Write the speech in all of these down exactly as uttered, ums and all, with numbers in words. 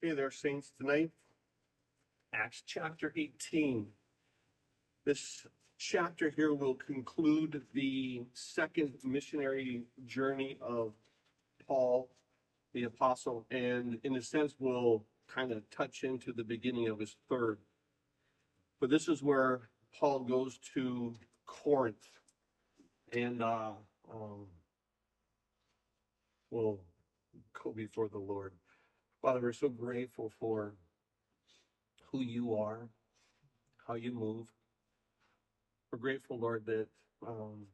Hey there, saints. Tonight, Acts chapter eighteen. This chapter here will conclude the second missionary journey of Paul, the apostle, and in a sense will kind of touch into the beginning of his third. But this is where Paul goes to Corinth, and uh, um, will go before the Lord. Father, we're so grateful for who you are, how you move. We're grateful, Lord, that um,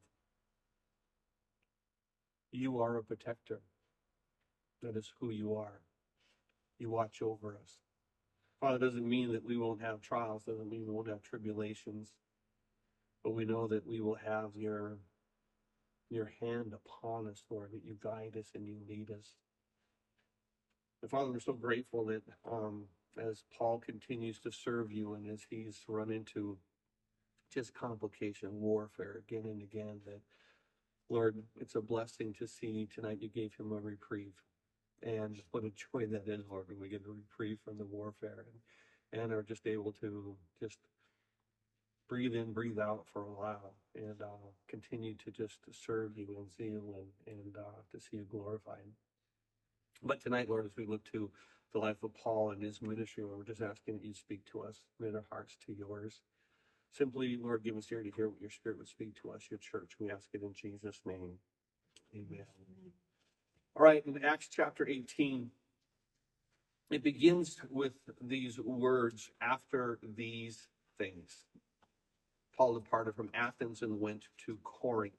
you are a protector. That is who you are. You watch over us. Father, it doesn't mean that we won't have trials, doesn't mean we won't have tribulations, but we know that we will have your, your hand upon us, Lord, that you guide us and you lead us. And Father, we're so grateful that um, as Paul continues to serve you and as he's run into just complication, warfare again and again, that Lord, it's a blessing to see tonight you gave him a reprieve. And what a joy that is, Lord, when we get a reprieve from the warfare and, and are just able to just breathe in, breathe out for a while and uh, continue to just serve you in zeal and, and uh, to see you glorified. But tonight, Lord, as we look to the life of Paul and his ministry, Lord, we're just asking that you speak to us, commit our hearts to yours. Simply, Lord, give us ear to hear what your Spirit would speak to us, your church. We ask it in Jesus' name. Amen. All right, in Acts chapter eighteen, it begins with these words, after these things. Paul departed from Athens and went to Corinth.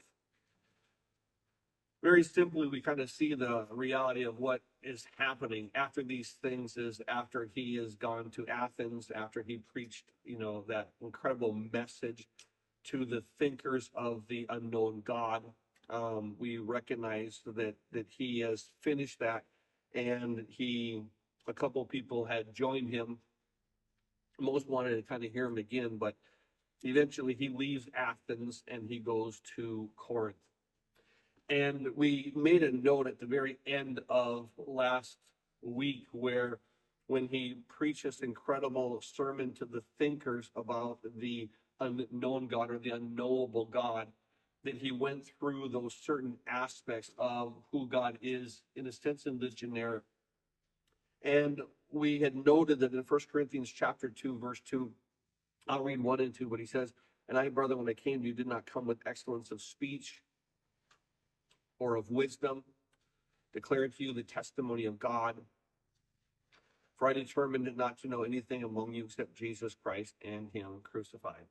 Very simply, we kind of see the reality of what is happening after these things is after he has gone to Athens, after he preached, you know, that incredible message to the thinkers of the unknown God. Um, we recognize that that he has finished that, and he, a couple people had joined him. Most wanted to kind of hear him again, but eventually he leaves Athens and he goes to Corinth. And we made a note at the very end of last week where when he preached this incredible sermon to the thinkers about the unknown God or the unknowable God, that he went through those certain aspects of who God is, in a sense, in the generic. And we had noted that in First Corinthians chapter two, verse two, I'll read one and two, but he says, "And I, brother, when I came to you, did not come with excellence of speech or of wisdom, declaring to you the testimony of God. For I determined not to know anything among you except Jesus Christ and him crucified."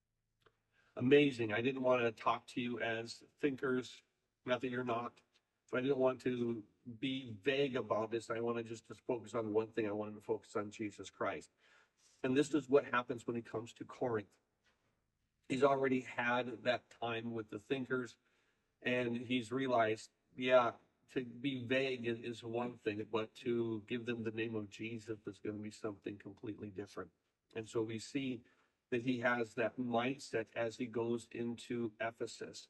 Amazing. I didn't want to talk to you as thinkers, not that you're not, but I didn't want to be vague about this. I wanted just to focus on one thing. I wanted to focus on Jesus Christ. And this is what happens when he comes to Corinth. He's already had that time with the thinkers, and he's realized, yeah, to be vague is one thing, but to give them the name of Jesus is going to be something completely different. And so we see that he has that mindset as he goes into Ephesus.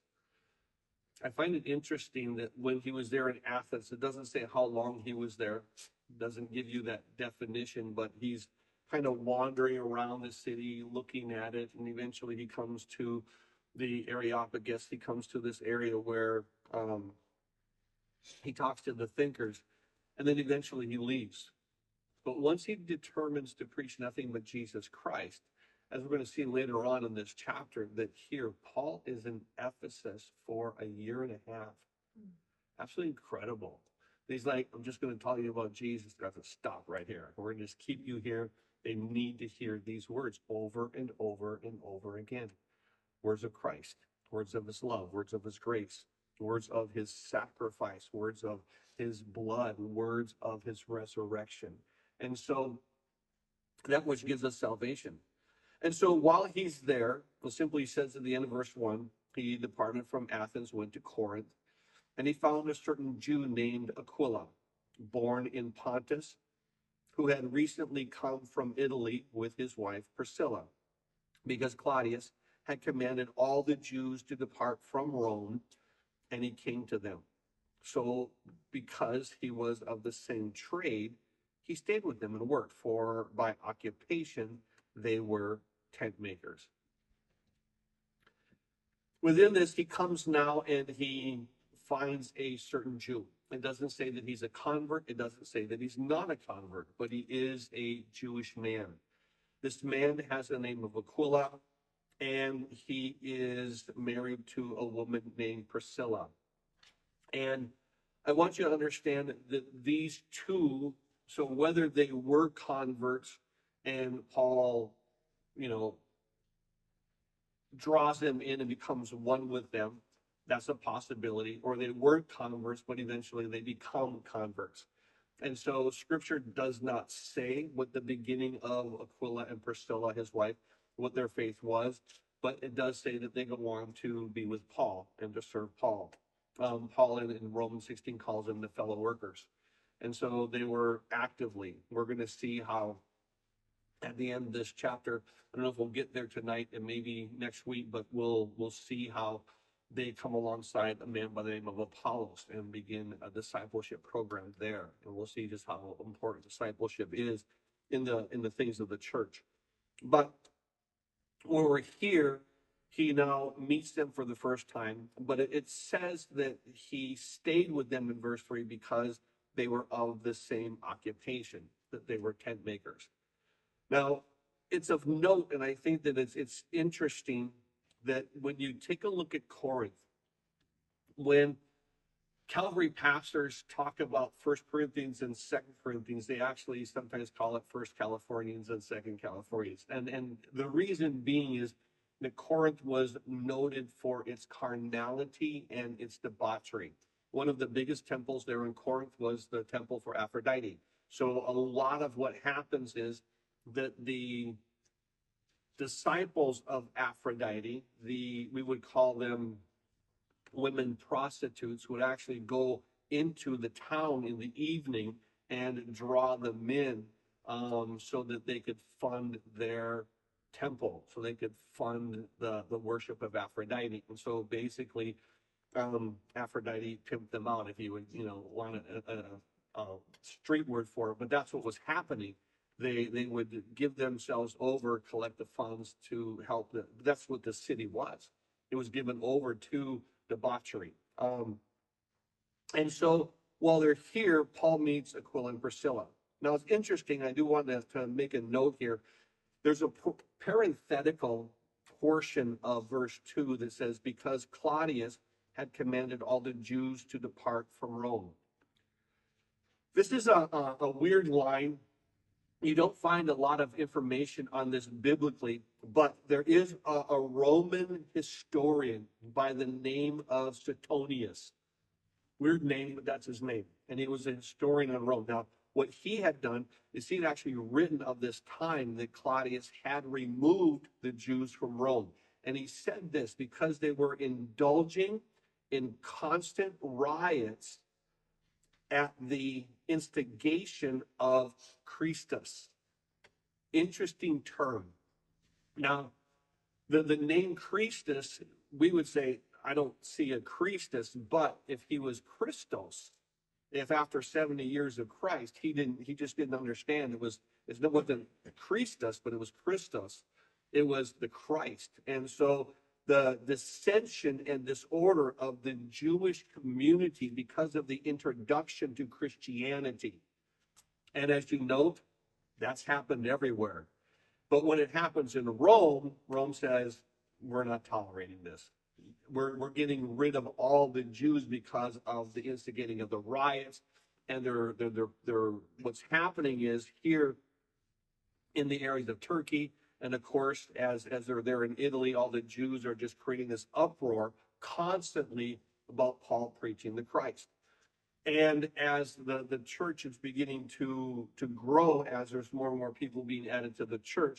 I find it interesting that when he was there in Athens, it doesn't say how long he was there. It doesn't give you that definition, but he's kind of wandering around the city, looking at it, and eventually he comes to the Areopagus. He comes to this area where um, he talks to the thinkers, and then eventually he leaves. But once he determines to preach nothing but Jesus Christ, as we're going to see later on in this chapter, that here Paul is in Ephesus for a year and a half. Absolutely incredible. He's like, I'm just going to tell you about Jesus. Got to stop right here. We're going to just keep you here. They need to hear these words over and over and over again. Words of Christ, words of his love, words of his grace, words of his sacrifice, words of his blood, words of his resurrection. And so that which gives us salvation. And so while he's there, it simply says at the end of verse one, he departed from Athens, went to Corinth, and he found a certain Jew named Aquila, born in Pontus, who had recently come from Italy with his wife Priscilla, because Claudius had commanded all the Jews to depart from Rome, and he came to them. So because he was of the same trade, he stayed with them and worked, for by occupation they were tent makers. Within this, he comes now and he finds a certain Jew. It doesn't say that he's a convert. It doesn't say that he's not a convert, but he is a Jewish man. This man has the name of Aquila, and he is married to a woman named Priscilla. And I want you to understand that these two, so whether they were converts and Paul, you know, draws them in and becomes one with them, that's a possibility, or they weren't converts, but eventually they become converts. And so scripture does not say what the beginning of Aquila and Priscilla, his wife, what their faith was, but it does say that they go on to be with Paul and to serve Paul. Um, Paul in, in Romans sixteen calls them the fellow workers. And so they were actively, we're going to see how at the end of this chapter, I don't know if we'll get there tonight and maybe next week, but we'll we'll see how they come alongside a man by the name of Apollos and begin a discipleship program there. And we'll see just how important discipleship is in the in the things of the church. But when we're here, he now meets them for the first time, but it, it says that he stayed with them in verse three because they were of the same occupation, that they were tent makers. Now, it's of note, and I think that it's it's interesting that when you take a look at Corinth, when Calvary pastors talk about First Corinthians and Second Corinthians, they actually sometimes call it First Californians and Second Californians. And, and the reason being is that Corinth was noted for its carnality and its debauchery. One of the biggest temples there in Corinth was the temple for Aphrodite. So a lot of what happens is that the disciples of Aphrodite, the we would call them women prostitutes, would actually go into the town in the evening and draw them in um, so that they could fund their temple, so they could fund the, the worship of Aphrodite. And so basically, um, Aphrodite pimped them out, if you would, you know, want a, a, a street word for it. But that's what was happening. They they would give themselves over, collect the funds to help. The, that's what the city was. It was given over to debauchery. Um, and so while they're here, Paul meets Aquila and Priscilla. Now it's interesting. I do want to, to make a note here. There's a parenthetical portion of verse two that says, because Claudius had commanded all the Jews to depart from Rome. This is a, a, a weird line. You don't find a lot of information on this biblically, but there is a, a Roman historian by the name of Suetonius. Weird name, but that's his name. And he was a historian on Rome. Now, what he had done is he had actually written of this time that Claudius had removed the Jews from Rome. And he said this because they were indulging in constant riots at the instigation of Christus. Interesting term. Now, the, the name Christus, we would say, I don't see a Christus, but if he was Christos, if after seventy years of Christ, he didn't, he just didn't understand it was, it wasn't Christus, but it was Christos. It was the Christ. And so the dissension and disorder of the Jewish community because of the introduction to Christianity. And as you note, that's happened everywhere. But when it happens in Rome, Rome says, we're not tolerating this. We're, we're getting rid of all the Jews because of the instigating of the riots. And they're, they're, they're, they're, what's happening is here in the areas of Turkey, and of course, as, as they're there in Italy, all the Jews are just creating this uproar constantly about Paul preaching the Christ. And as the, the church is beginning to, to grow, as there's more and more people being added to the church,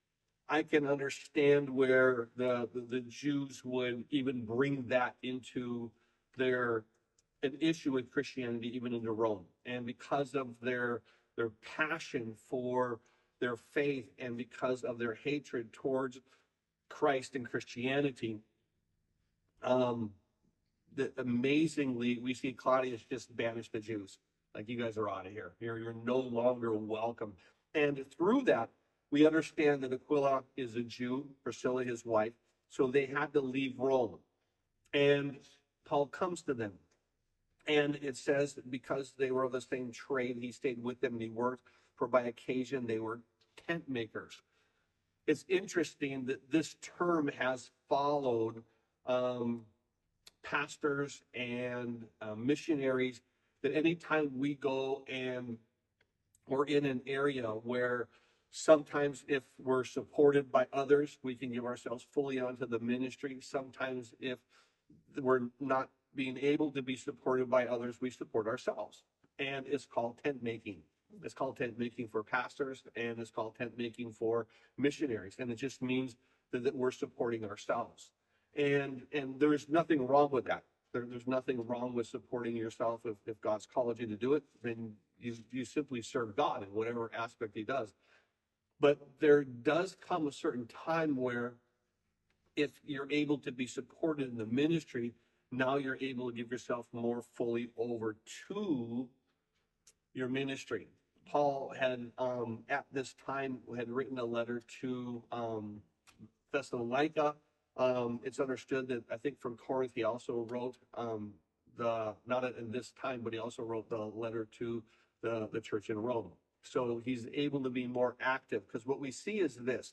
I can understand where the, the, the Jews would even bring that into their, an issue with Christianity, even into Rome. And because of their, their passion for their faith and because of their hatred towards Christ and Christianity, um, that amazingly, we see Claudius just banish the Jews. Like, you guys are out of here. You're, you're no longer welcome. And through that, we understand that Aquila is a Jew, Priscilla his wife, so they had to leave Rome. And Paul comes to them. And it says that because they were of the same trade, he stayed with them and he worked, for by occasion they were tent makers. It's interesting that this term has followed um, pastors and uh, missionaries, that anytime we go and we're in an area where sometimes if we're supported by others, we can give ourselves fully onto the ministry. Sometimes if we're not being able to be supported by others, we support ourselves. And it's called tent making. It's called tent making for pastors, and it's called tent making for missionaries. And it just means that, that we're supporting ourselves. And and there's nothing wrong with that. There, there's nothing wrong with supporting yourself. If, if God's called you to do it, then you, you simply serve God in whatever aspect he does. But there does come a certain time where if you're able to be supported in the ministry, now you're able to give yourself more fully over to your ministry. Paul had, um, at this time, had written a letter to um, Thessalonica. Um, it's understood that, I think, from Corinth, he also wrote um, the, not in this time, but he also wrote the letter to the, the church in Rome. So he's able to be more active, because what we see is this: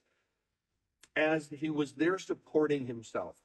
as he was there supporting himself,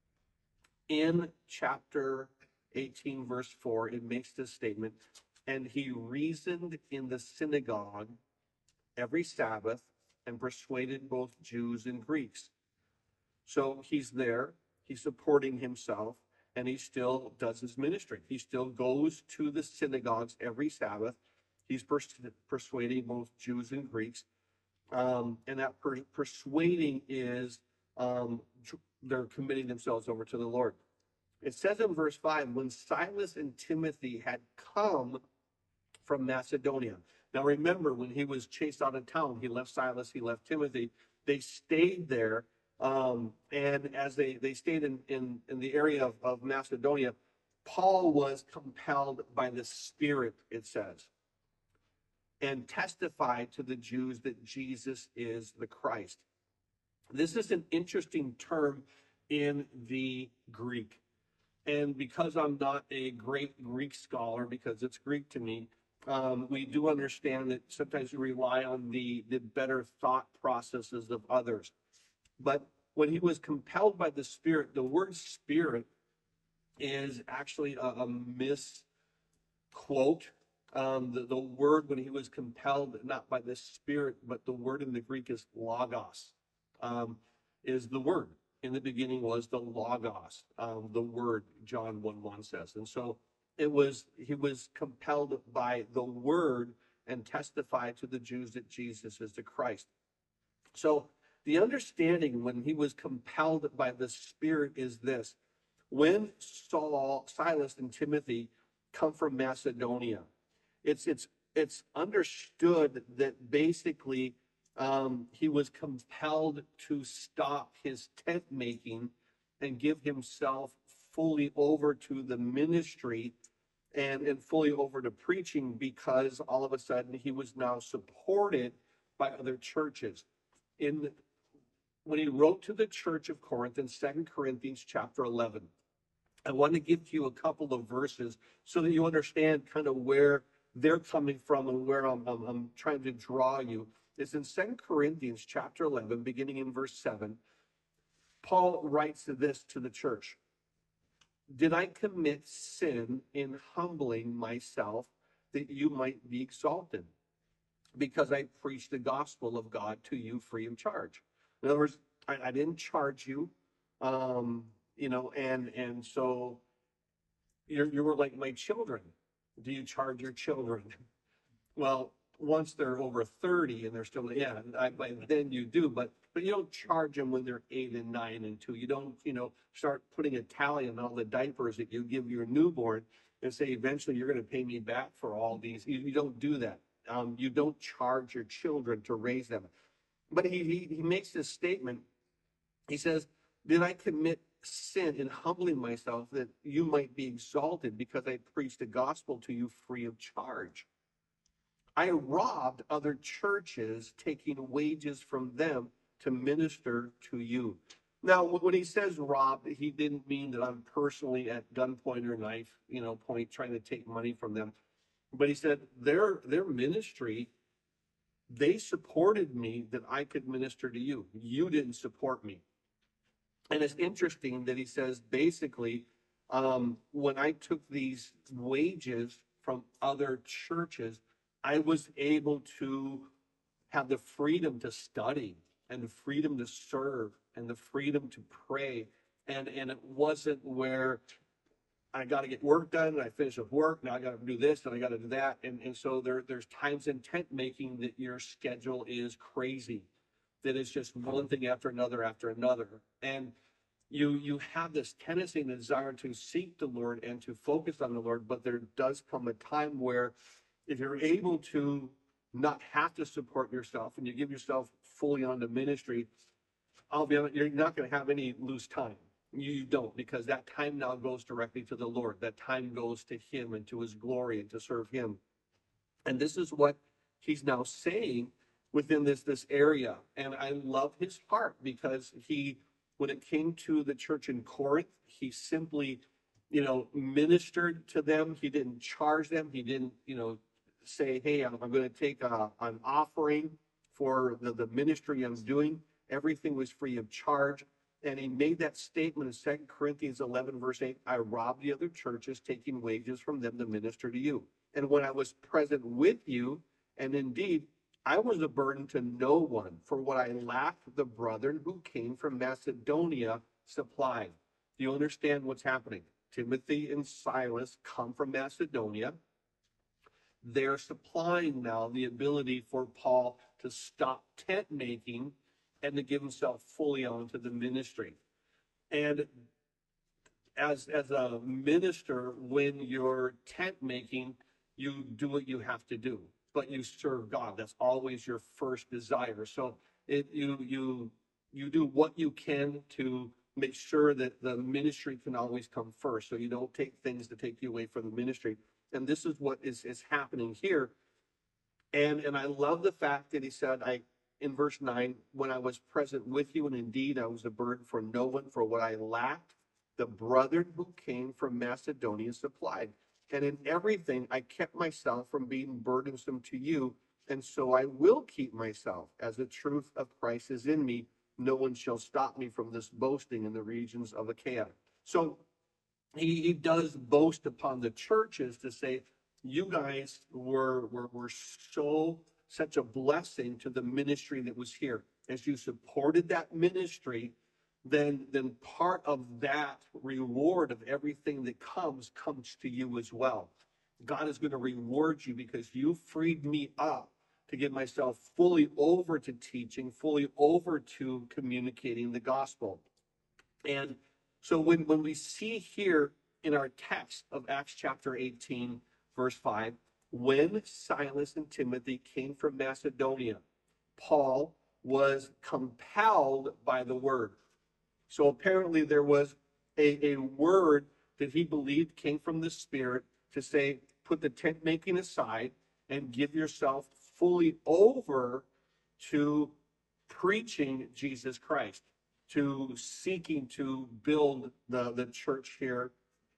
in chapter eighteen, verse four, it makes this statement: and he reasoned in the synagogue every Sabbath and persuaded both Jews and Greeks. So he's there, he's supporting himself, and he still does his ministry. He still goes to the synagogues every Sabbath. He's pers- persuading both Jews and Greeks. Um, and that per- persuading is um, they're committing themselves over to the Lord. It says in verse five, when Silas and Timothy had come from Macedonia. Now remember, when he was chased out of town, he left Silas, he left Timothy. They stayed there. Um, and as they, they stayed in, in, in the area of, of Macedonia, Paul was compelled by the Spirit, it says, and testified to the Jews that Jesus is the Christ. This is an interesting term in the Greek. And because I'm not a great Greek scholar, because it's Greek to me, um, we do understand that sometimes we rely on the, the better thought processes of others. But when he was compelled by the Spirit, the word Spirit is actually a, a misquote. Um, the, the word, when he was compelled, not by the Spirit, but the word in the Greek is logos, um, is the word. In the beginning was the logos, um, the word, John one one says. And so it was, he was compelled by the word and testified to the Jews that Jesus is the Christ. So the understanding when he was compelled by the Spirit is this: when Saul, Silas, and Timothy come from Macedonia, it's it's it's understood that basically um, he was compelled to stop his tent making and give himself fully over to the ministry and, and fully over to preaching, because all of a sudden he was now supported by other churches. In when he wrote to the church of Corinth in Second Corinthians chapter eleven, I want to give to you a couple of verses so that you understand kind of where they're coming from and where I'm, I'm, I'm trying to draw you. It's in Second Corinthians chapter eleven, beginning in verse seven. Paul writes this to the church: did I commit sin in humbling myself that you might be exalted, because I preached the gospel of God to you free of charge? In other words, I, I didn't charge you, um, you know, and and so you're, you were like my children. Do you charge your children? Well, once they're over thirty and they're still, yeah, I, by then you do, but but you don't charge them when they're eight and nine and two. You don't, you know, start putting a tally on all the diapers that you give your newborn and say, eventually you're going to pay me back for all these. You, you don't do that. Um, you don't charge your children to raise them. But he, he he makes this statement. He says, did I commit sin in humbling myself that you might be exalted because I preached the gospel to you free of charge. I robbed other churches, taking wages from them to minister to you. Now, when he says robbed, he didn't mean that I'm personally at gunpoint or knife, you know, point trying to take money from them. But he said their their ministry, they supported me that I could minister to you. You didn't support me. And it's interesting that he says basically, um, when I took these wages from other churches, I was able to have the freedom to study and the freedom to serve and the freedom to pray. And, and it wasn't where I got to get work done and I finish up work. Now I got to do this and I got to do that. And, and so there, there's times in tent making that your schedule is crazy, that it's just one thing after another after another. And you you have this tendency and desire to seek the Lord and to focus on the Lord, but there does come a time where if you're able to not have to support yourself and you give yourself fully on the ministry, I'll be honest, you're not going to have any loose time. You don't, because that time now goes directly to the Lord. That time goes to him and to his glory and to serve him. And this is what he's now saying within this this area. And I love his heart because he, when it came to the church in Corinth, he simply, you know, ministered to them. He didn't charge them. He didn't, you know, say, hey, I'm, I'm going to take a, an offering for the, the ministry I'm doing. Everything was free of charge. And he made that statement in Second Corinthians eleven, verse eight, I robbed the other churches, taking wages from them to minister to you. And when I was present with you, and indeed, I was a burden to no one, for what I lacked, the brethren who came from Macedonia supplied. Do you understand what's happening? Timothy and Silas come from Macedonia. They're supplying now the ability for Paul to stop tent making and to give himself fully onto the ministry. And as as a minister, when you're tent making, you do what you have to do, but you serve God. That's always your first desire. So it you you you do what you can to make sure that the ministry can always come first. So you don't take things to take you away from the ministry. And this is what is is happening here. And and I love the fact that he said, I in verse nine, when I was present with you, and indeed I was a burden for no one, for what I lacked, the brethren who came from Macedonia supplied. And in everything I kept myself from being burdensome to you, and so I will keep myself, as the truth of Christ is in me. No one shall stop me from this boasting in the regions of Achaia. So he, he does boast upon the churches to say, you guys were, were, were so such a blessing to the ministry that was here. As you supported that ministry, then then part of that reward of everything that comes comes to you as well. God is going to reward you because you freed me up to give myself fully over to teaching, fully over to communicating the gospel. And so when, when we see here in our text of Acts chapter eighteen, verse five, when Silas and Timothy came from Macedonia, Paul was compelled by the word. So apparently there was a, a word that he believed came from the Spirit to say, put the tent making aside and give yourself fully over to preaching Jesus Christ, to seeking to build the, the church here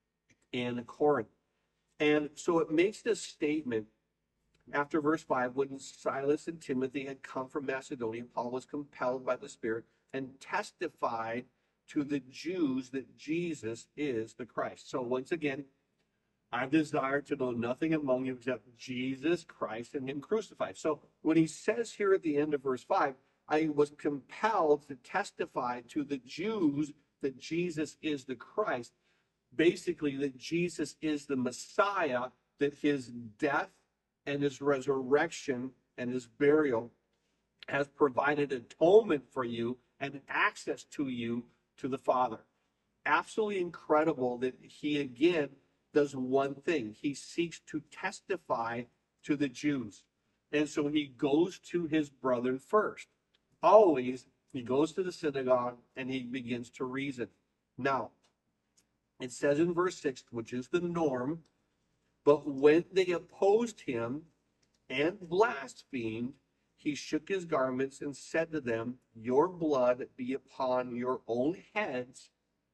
in Corinth. And so it makes this statement after verse five, when Silas and Timothy had come from Macedonia, Paul was compelled by the Spirit and testified to the Jews that Jesus is the Christ. So once again, I desire to know nothing among you except Jesus Christ and him crucified. So when he says here at the end of verse five, I was compelled to testify to the Jews that Jesus is the Christ, basically that Jesus is the Messiah, that his death and his resurrection and his burial has provided atonement for you and access to you to the Father. Absolutely incredible that he again does one thing. He seeks to testify to the Jews. And so he goes to his brethren first. Always, he goes to the synagogue and he begins to reason. Now, it says in verse six, which is the norm, but when they opposed him and blasphemed, he shook his garments and said to them, your blood be upon your own heads.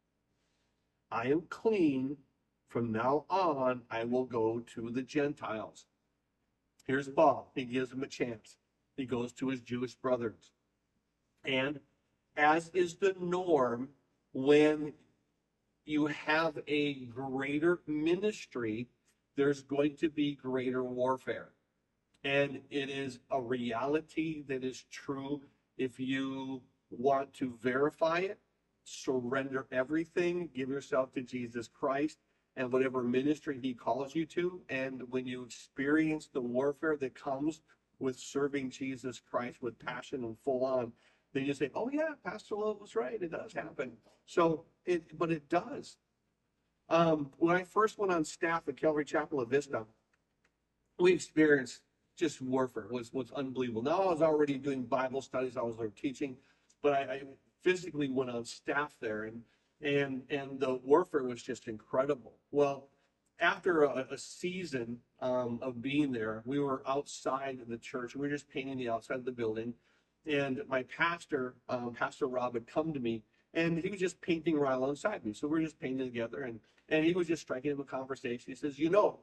I am clean. From now on, I will go to the Gentiles. Here's Paul. He gives them a chance. He goes to his Jewish brothers. And as is the norm, when you have a greater ministry, there's going to be greater warfare. And it is a reality that is true. If you want to verify it, surrender everything, give yourself to Jesus Christ and whatever ministry he calls you to. And when you experience the warfare that comes with serving Jesus Christ with passion and full on, then you say, oh yeah, Pastor Lowe was right. It does happen. So it, but it does. Um, when I first went on staff at Calvary Chapel of Vista, we experienced just warfare. It was, was unbelievable. Now I was already doing Bible studies. I was there teaching, but I, I physically went on staff there, and and and the warfare was just incredible. Well, after a, a season um, of being there, we were outside of the church. We were just painting the outside of the building, and my pastor, um, Pastor Rob, had come to me, and he was just painting right alongside me. So we were just painting together, and and he was just striking up a conversation. He says, you know,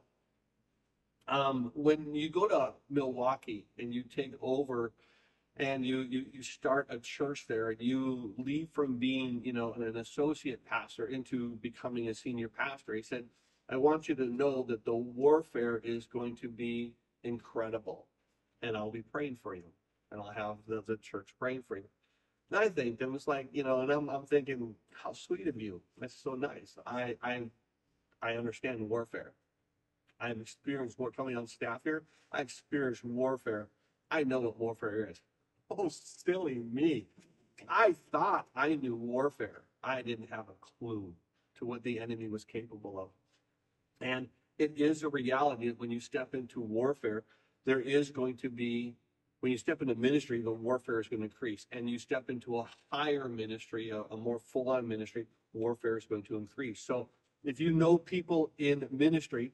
um, when you go to Milwaukee and you take over and you, you, you start a church there, and you leave from being, you know, an associate pastor into becoming a senior pastor, he said, I want you to know that the warfare is going to be incredible, and I'll be praying for you, and I'll have the, the church praying for you. And I think, and it's like, you know, and I'm, I'm thinking, how sweet of you. That's so nice. I, I, I understand warfare. I've experienced war coming on staff here. I experienced warfare. I know what warfare is. Oh, silly me. I thought I knew warfare. I didn't have a clue to what the enemy was capable of. And it is a reality that when you step into warfare, there is going to be, when you step into ministry, the warfare is going to increase. And you step into a higher ministry, a, a more full-on ministry, warfare is going to increase. So if you know people in ministry,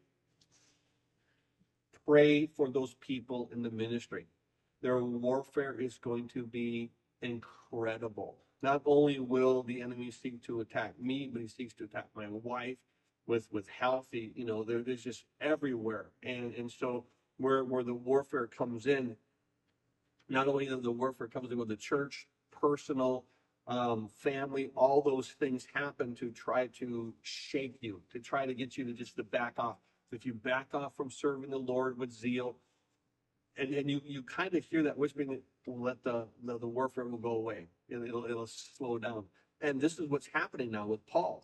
pray for those people in the ministry. Their warfare is going to be incredible. Not only will the enemy seek to attack me, but he seeks to attack my wife with, with health. He, you know, there, there's just everywhere. And, and so where, where the warfare comes in, not only does the warfare comes in with the church, personal, um, family, all those things happen to try to shake you, to try to get you to just to back off. If you back off from serving the Lord with zeal, and, and you, you kind of hear that whispering, that will let the, the, the warfare will go away. It'll, it'll, it'll slow down. And this is what's happening now with Paul.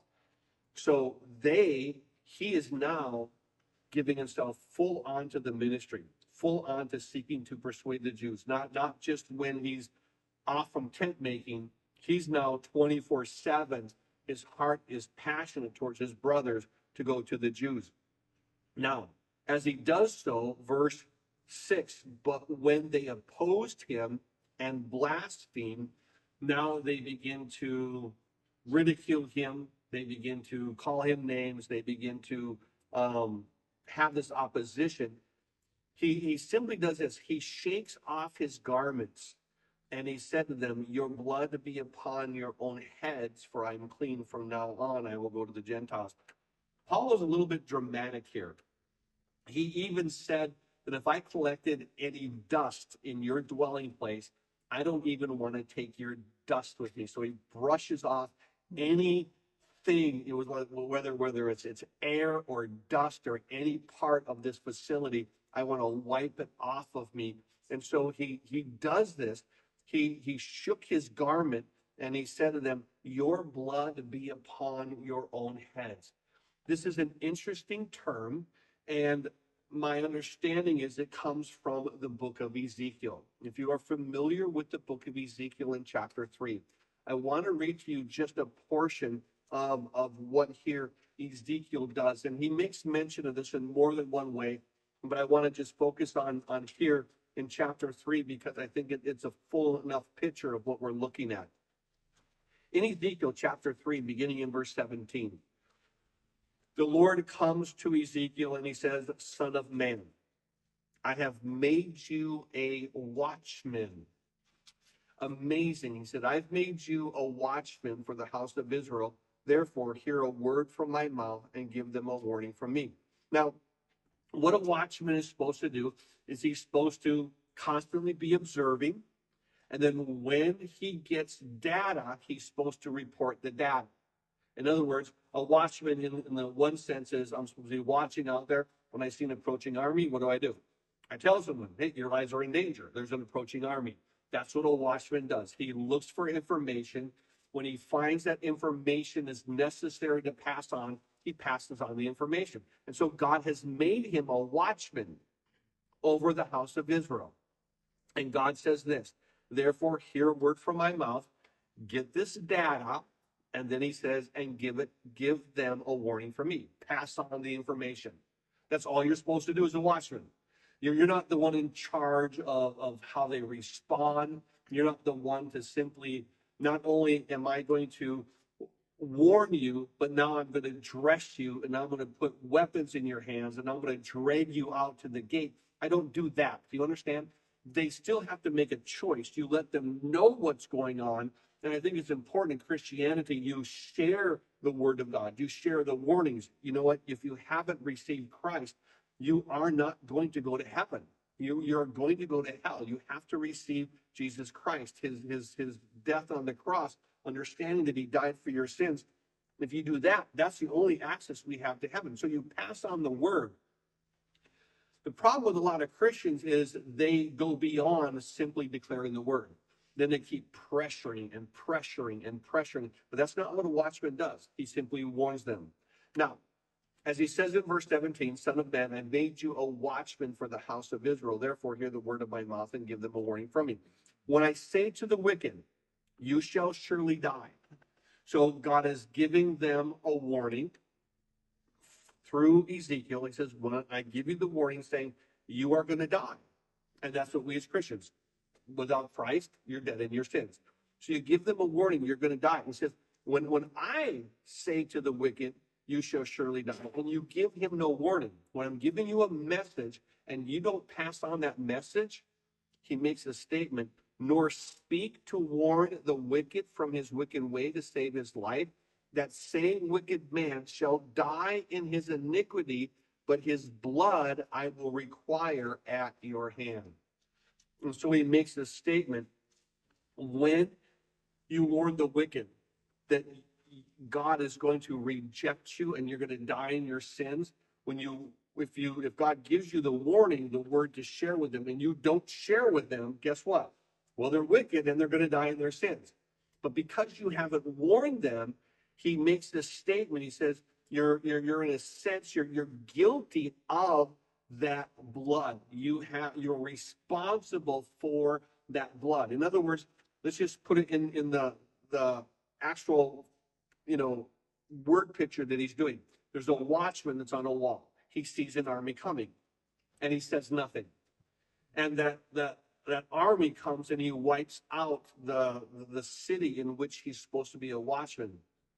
So they, he is now giving himself full on to the ministry, full on to seeking to persuade the Jews, not, not just when he's off from tent making. He's now twenty-four seven. His heart is passionate towards his brothers to go to the Jews. Now, as he does so, verse six, but when they opposed him and blasphemed, now they begin to ridicule him. They begin to call him names. They begin to um, have this opposition. He, he simply does this. He shakes off his garments, and he said to them, your blood be upon your own heads, for I am clean. From now on, I will go to the Gentiles. Paul is a little bit dramatic here. He even said that if I collected any dust in your dwelling place, I don't even want to take your dust with me. So he brushes off anything, it was whether whether it's it's air or dust or any part of this facility, I want to wipe it off of me. And so he he does this. He he shook his garment and he said to them, your blood be upon your own heads. This is an interesting term, and my understanding is it comes from the book of Ezekiel. If you are familiar with the book of Ezekiel in chapter three, I want to read to you just a portion of, of what here Ezekiel does. And he makes mention of this in more than one way, but I want to just focus on, on here in chapter three because I think it, it's a full enough picture of what we're looking at. In Ezekiel chapter three, beginning in verse seventeen, the Lord comes to Ezekiel and he says, Son of man, I have made you a watchman. Amazing. He said, I've made you a watchman for the house of Israel. Therefore, hear a word from my mouth and give them a warning from me. Now, what a watchman is supposed to do is he's supposed to constantly be observing. And then when he gets data, he's supposed to report the data. In other words, a watchman in, in the one sense is I'm supposed to be watching out there. When I see an approaching army, what do I do? I tell someone, hey, your lives are in danger. There's an approaching army. That's what a watchman does. He looks for information. When he finds that information is necessary to pass on, he passes on the information. And so God has made him a watchman over the house of Israel. And God says this, therefore, hear a word from my mouth, get this data, and then he says, and give it, give them a warning from me. Pass on the information. That's all you're supposed to do as a watchman. You're, you're not the one in charge of, of how they respond. You're not the one to simply, not only am I going to warn you, but now I'm going to dress you and I'm going to put weapons in your hands and I'm going to drag you out to the gate. I don't do that. Do you understand? They still have to make a choice. You let them know what's going on. And I think it's important in Christianity, you share the word of God. You share the warnings. You know what? If you haven't received Christ, you are not going to go to heaven. You, you're going to go to hell. You have to receive Jesus Christ, his, his, his death on the cross, understanding that he died for your sins. If you do that, that's the only access we have to heaven. So you pass on the word. The problem with a lot of Christians is they go beyond simply declaring the word. Then they keep pressuring and pressuring and pressuring. But that's not what a watchman does. He simply warns them. Now, as he says in verse seventeen, Son of man, I made you a watchman for the house of Israel. Therefore, hear the word of my mouth and give them a warning from me. When I say to the wicked, you shall surely die. So God is giving them a warning through Ezekiel. He says, when I give you the warning saying, you are going to die. And that's what we as Christians, without Christ, you're dead in your sins. So you give them a warning, you're going to die. He says, when, when I say to the wicked, you shall surely die. And you give him no warning. When I'm giving you a message and you don't pass on that message, he makes a statement, nor speak to warn the wicked from his wicked way to save his life. That same wicked man shall die in his iniquity, but his blood I will require at your hand. And so he makes this statement, when you warn the wicked that God is going to reject you and you're going to die in your sins, when you, if you, if God gives you the warning, the word to share with them, and you don't share with them, guess what? Well, they're wicked and they're going to die in their sins. But because you haven't warned them, he makes this statement. He says, you're, you're, you're in a sense, you're, you're guilty of that blood. You have, you're responsible for that blood. In other words, let's just put it in, in the, the actual, you know, word picture that he's doing. There's a watchman that's on a wall. He sees an army coming and he says nothing. And that, that, that army comes and he wipes out the, the city in which he's supposed to be a watchman.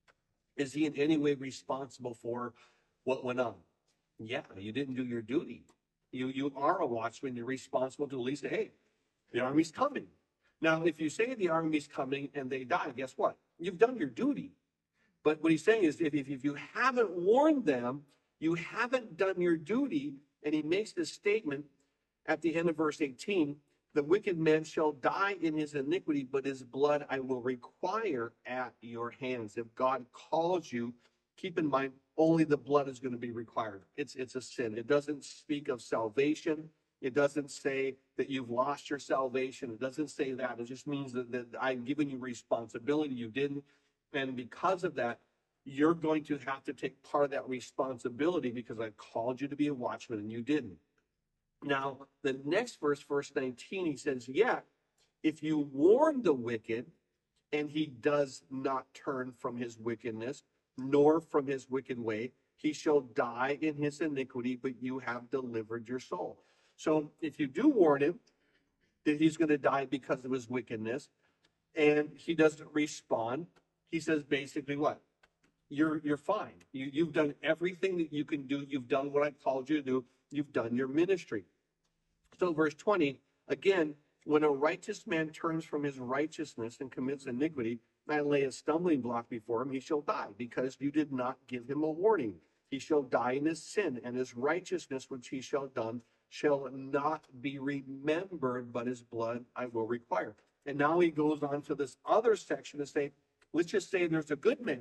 Is he in any way responsible for what went on? Yeah, you didn't do your duty. You, you are a watchman. You're responsible to at least say, hey, the army's coming. Now, if you say the army's coming and they die, guess what? You've done your duty. But what he's saying is if, if, if you haven't warned them, you haven't done your duty. And he makes this statement at the end of verse eighteen, the wicked man shall die in his iniquity, but his blood I will require at your hands. If God calls you, keep in mind, only the blood is going to be required. It's, it's a sin. It doesn't speak of salvation. It doesn't say that you've lost your salvation. It doesn't say that. It just means that, that I've given you responsibility. You didn't. And because of that, you're going to have to take part of that responsibility because I called you to be a watchman and you didn't. Now, the next verse, verse nineteen, he says, yeah, if you warn the wicked and he does not turn from his wickedness, nor from his wicked way, he shall die in his iniquity, but you have delivered your soul. So if you do warn him that he's going to die because of his wickedness, and he doesn't respond, he says basically what? You're you're fine. You you've done everything that you can do. You've done what I called you to do. You've done your ministry. So verse twenty, again, when a righteous man turns from his righteousness and commits iniquity, I lay a stumbling block before him, he shall die, because you did not give him a warning. He shall die in his sin, and his righteousness which he shall done shall not be remembered, but his blood I will require. And now he goes on to this other section to say, let's just say there's a good man.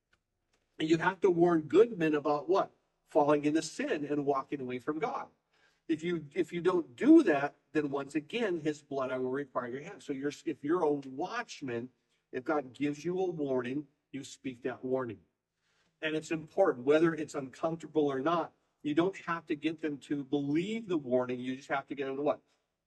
And you have to warn good men about what? Falling into sin and walking away from God. If you if you don't do that, then once again, his blood I will require your hand. So you're if you're a watchman, if God gives you a warning, you speak that warning. And it's important, whether it's uncomfortable or not. You don't have to get them to believe the warning. You just have to get them to what?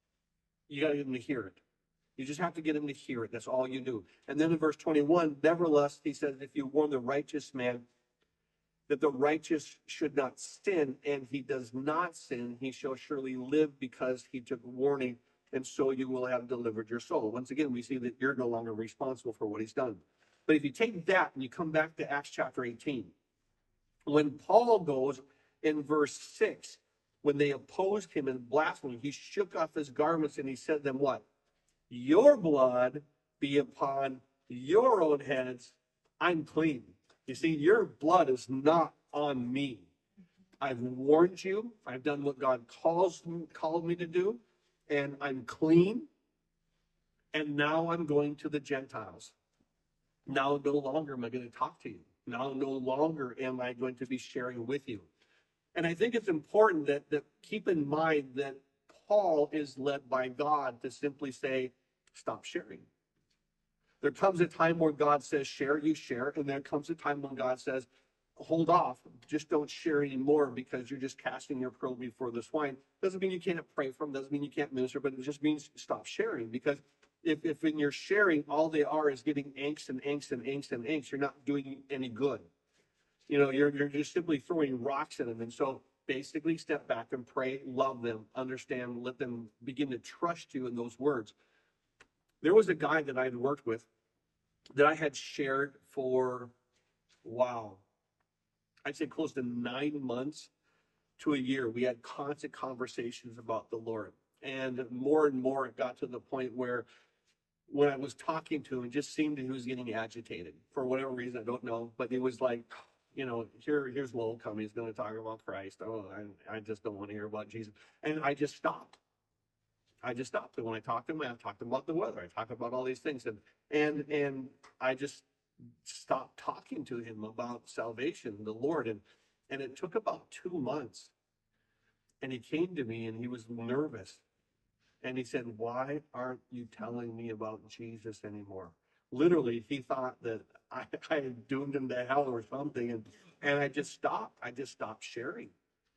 You got to get them to hear it. You just have to get them to hear it. That's all you do. And then in verse twenty-one, nevertheless, he says, if you warn the righteous man that the righteous should not sin, and he does not sin, he shall surely live because he took warning, and so you will have delivered your soul. Once again, we see that you're no longer responsible for what he's done. But if you take that and you come back to Acts chapter eighteen, when Paul goes in verse six, when they opposed him in blasphemy, he shook off his garments and he said to them what? Your blood be upon your own heads. I'm clean. You see, your blood is not on me. I've warned you. I've done what God calls called me to do, and I'm clean. And now I'm going to the Gentiles. Now no longer am I going to talk to you. Now no longer am I going to be sharing with you. And I think it's important that, that keep in mind that Paul is led by God to simply say, stop sharing. There comes a time where God says, share, you share. And there comes a time when God says, hold off, just don't share anymore because you're just casting your pearl before the swine. Doesn't mean you can't pray for them, doesn't mean you can't minister, but it just means stop sharing. Because if, if in your sharing, all they are is getting angst and angst and angst and angst, you're not doing any good. You know, you're, you're just simply throwing rocks at them. And so basically step back and pray, love them, understand, let them begin to trust you in those words. There was a guy that I had worked with that I had shared for, wow, I'd say close to nine months to a year. We had constant conversations about the Lord. And more and more it got to the point where when I was talking to him, it just seemed that he was getting agitated for whatever reason. I don't know. But it was like, you know, here, here's Lowell coming. He's going to talk about Christ. Oh, I, I just don't want to hear about Jesus. And I just stopped. I just stopped. And when I talked to him, I talked about the weather. I talked about all these things. And, and, and I just stopped talking to him about salvation, the Lord. And, and it took about two months. And he came to me and he was nervous. And he said, why aren't you telling me about Jesus anymore? Literally, he thought that I, I had doomed him to hell or something. And, and I just stopped. I just stopped sharing.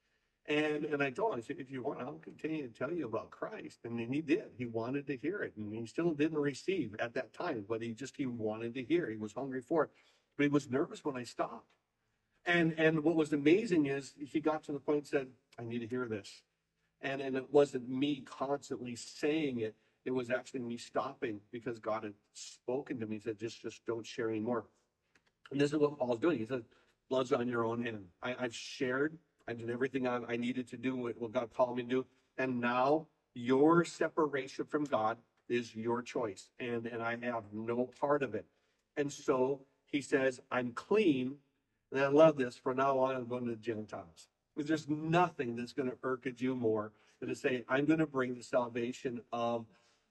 And and I told him, I said, if you want, I'll continue to tell you about Christ. And then he did. He wanted to hear it. And he still didn't receive at that time, but he just, he wanted to hear. He was hungry for it. But he was nervous when I stopped. And and what was amazing is he got to the point and said, I need to hear this. And, and it wasn't me constantly saying it. It was actually me stopping because God had spoken to me. He said, just, just don't share anymore. And this is what Paul's doing. He said, blood's on your own hand. I, I've shared. I did everything I, I needed to do, what, what God called me to do. And now your separation from God is your choice. And, and I have no part of it. And so he says, I'm clean. And I love this. From now on, I'm going to the Gentiles. Because there's nothing that's going to irk at you more than to say, I'm going to bring the salvation of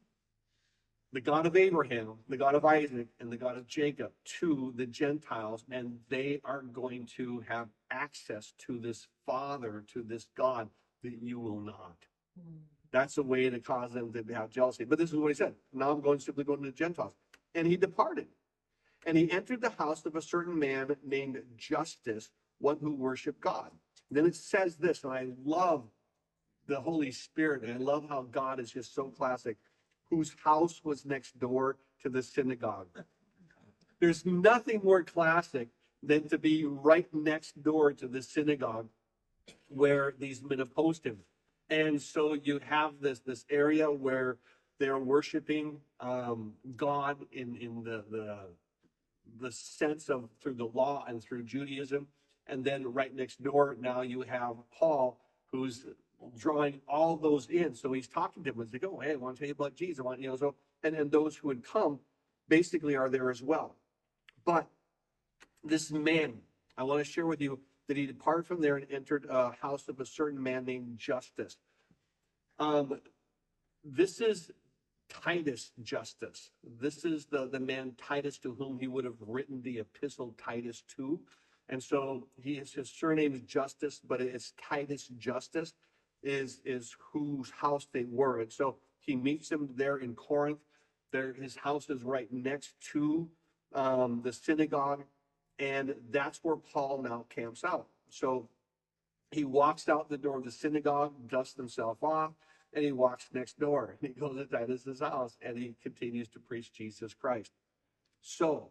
the God of Abraham, the God of Isaac, and the God of Jacob to the Gentiles, and they are going to have access to this Father, to this God that you will not. That's a way to cause them to have jealousy. But this is what he said. Now I'm going simply going to the Gentiles. And he departed. And he entered the house of a certain man named Justus, one who worshiped God. Then it says this, and I love the Holy Spirit, and I love how God is just so classic, whose house was next door to the synagogue. There's nothing more classic than to be right next door to the synagogue where these men opposed him. And so you have this, this area where they're worshiping um, God in, in the, the the sense of through the law and through Judaism. And then right next door, now you have Paul, who's drawing all those in. So he's talking to them. He's like, oh, hey, I want to tell you about Jesus. I want, you know, so, and then those who would come basically are there as well. But this man, I want to share with you that he departed from there and entered a house of a certain man named Justus. Um, this is Titus Justus. This is the, the man Titus to whom he would have written the epistle Titus to. And so he is, his surname is Justus, but it's Titus Justus is, is whose house they were. And so he meets him there in Corinth. There, his house is right next to um, the synagogue. And that's where Paul now camps out. So he walks out the door of the synagogue, dusts himself off, and he walks next door. And he goes to Titus's house, and he continues to preach Jesus Christ. So,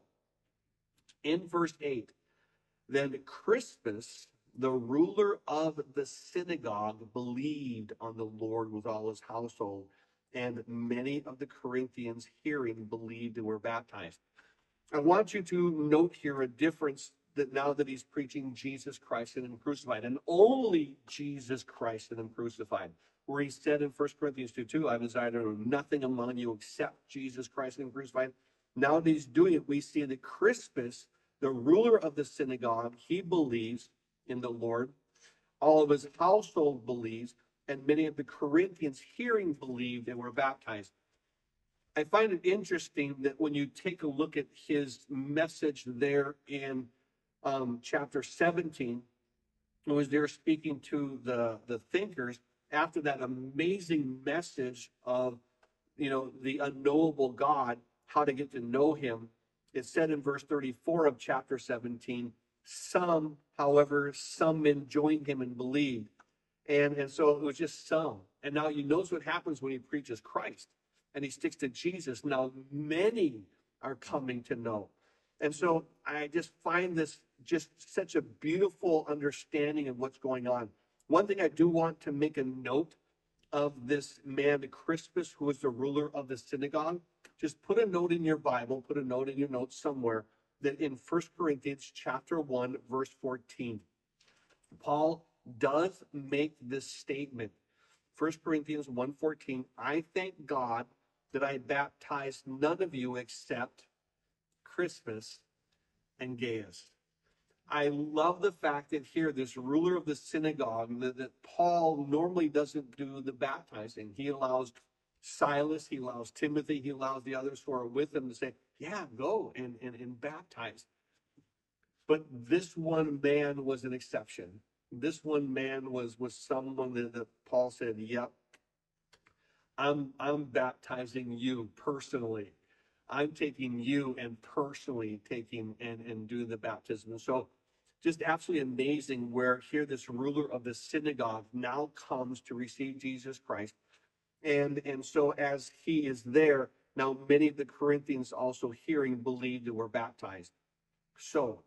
in verse eight, then Crispus, the ruler of the synagogue, believed on the Lord with all his household, and many of the Corinthians hearing believed and were baptized. I want you to note here a difference that now that he's preaching Jesus Christ and him crucified, and only Jesus Christ and him crucified, where he said in First Corinthians two two, I desire to know nothing among you except Jesus Christ and him crucified. Now that he's doing it, we see that Crispus, the ruler of the synagogue, he believes in the Lord. All of his household believes, and many of the Corinthians hearing believed and were baptized. I find it interesting that when you take a look at his message there in um, chapter seventeen, it was there speaking to the, the thinkers after that amazing message of, you know, the unknowable God, how to get to know him. It said in verse thirty-four of chapter seventeen, some, however, some men joined him and believed. And, and so it was just some. And now you notice what happens when he preaches Christ and he sticks to Jesus. Now many are coming to know. And so I just find this just such a beautiful understanding of what's going on. One thing I do want to make a note of this man, Crispus, who was the ruler of the synagogue. Just put a note in your Bible, put a note in your notes somewhere, that in First Corinthians chapter one, verse fourteen, Paul does make this statement. First Corinthians one fourteen, I thank God that I baptized none of you except Crispus and Gaius. I love the fact that here, this ruler of the synagogue, that, that Paul normally doesn't do the baptizing. He allows Silas, he allows Timothy, he allows the others who are with him to say, yeah, go and, and, and baptize. But this one man was an exception. This one man was, was someone that, that Paul said, yep, I'm, I'm baptizing you personally. I'm taking you and personally taking and, and doing the baptism. And so just absolutely amazing where here this ruler of the synagogue now comes to receive Jesus Christ. And, and so as he is there, now many of the Corinthians also hearing believed and were baptized. So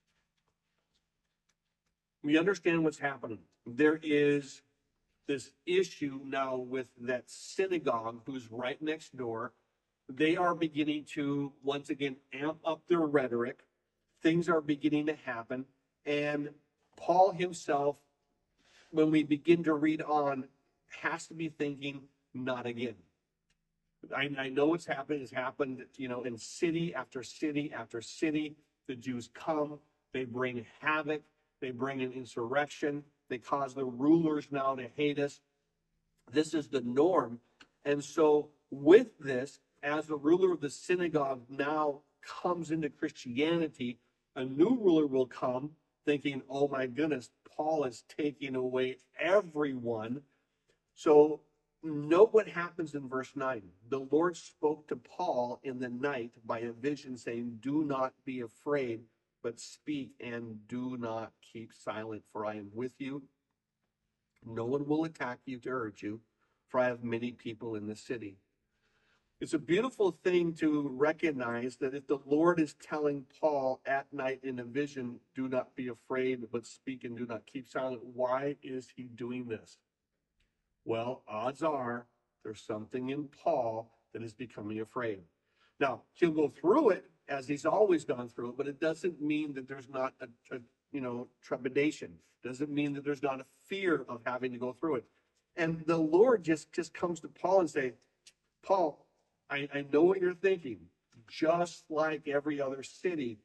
we understand what's happening. There is this issue now with that synagogue who's right next door. They are beginning to, once again, amp up their rhetoric. Things are beginning to happen. And Paul himself, when we begin to read on, has to be thinking, not again. I, I know what's happened. It's happened, you know, in city after city after city. The Jews come, they bring havoc, they bring an insurrection, they cause the rulers now to hate us. This is the norm. And so with this, as the ruler of the synagogue now comes into Christianity, a new ruler will come thinking, oh my goodness, Paul is taking away everyone. So note what happens in verse nine. The Lord spoke to Paul in the night by a vision saying, do not be afraid, but speak and do not keep silent, for I am with you. No one will attack you to hurt you, for I have many people in the city. It's a beautiful thing to recognize that if the Lord is telling Paul at night in a vision, do not be afraid, but speak and do not keep silent, why is he doing this? Well, odds are there's something in Paul that is becoming afraid. Now, he'll go through it as he's always gone through it, but it doesn't mean that there's not a, a you know, trepidation. Doesn't mean that there's not a fear of having to go through it. And the Lord just, just comes to Paul and say, Paul, I, I know what you're thinking. Just like every other city,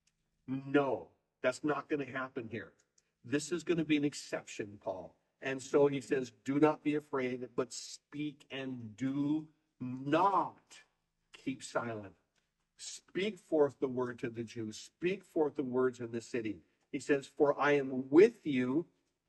no, that's not going to happen here. This is going to be an exception, Paul. And so he says, do not be afraid, but speak and do not keep silent. Speak forth the word to the Jews. Speak forth the words in the city. He says, for I am with you.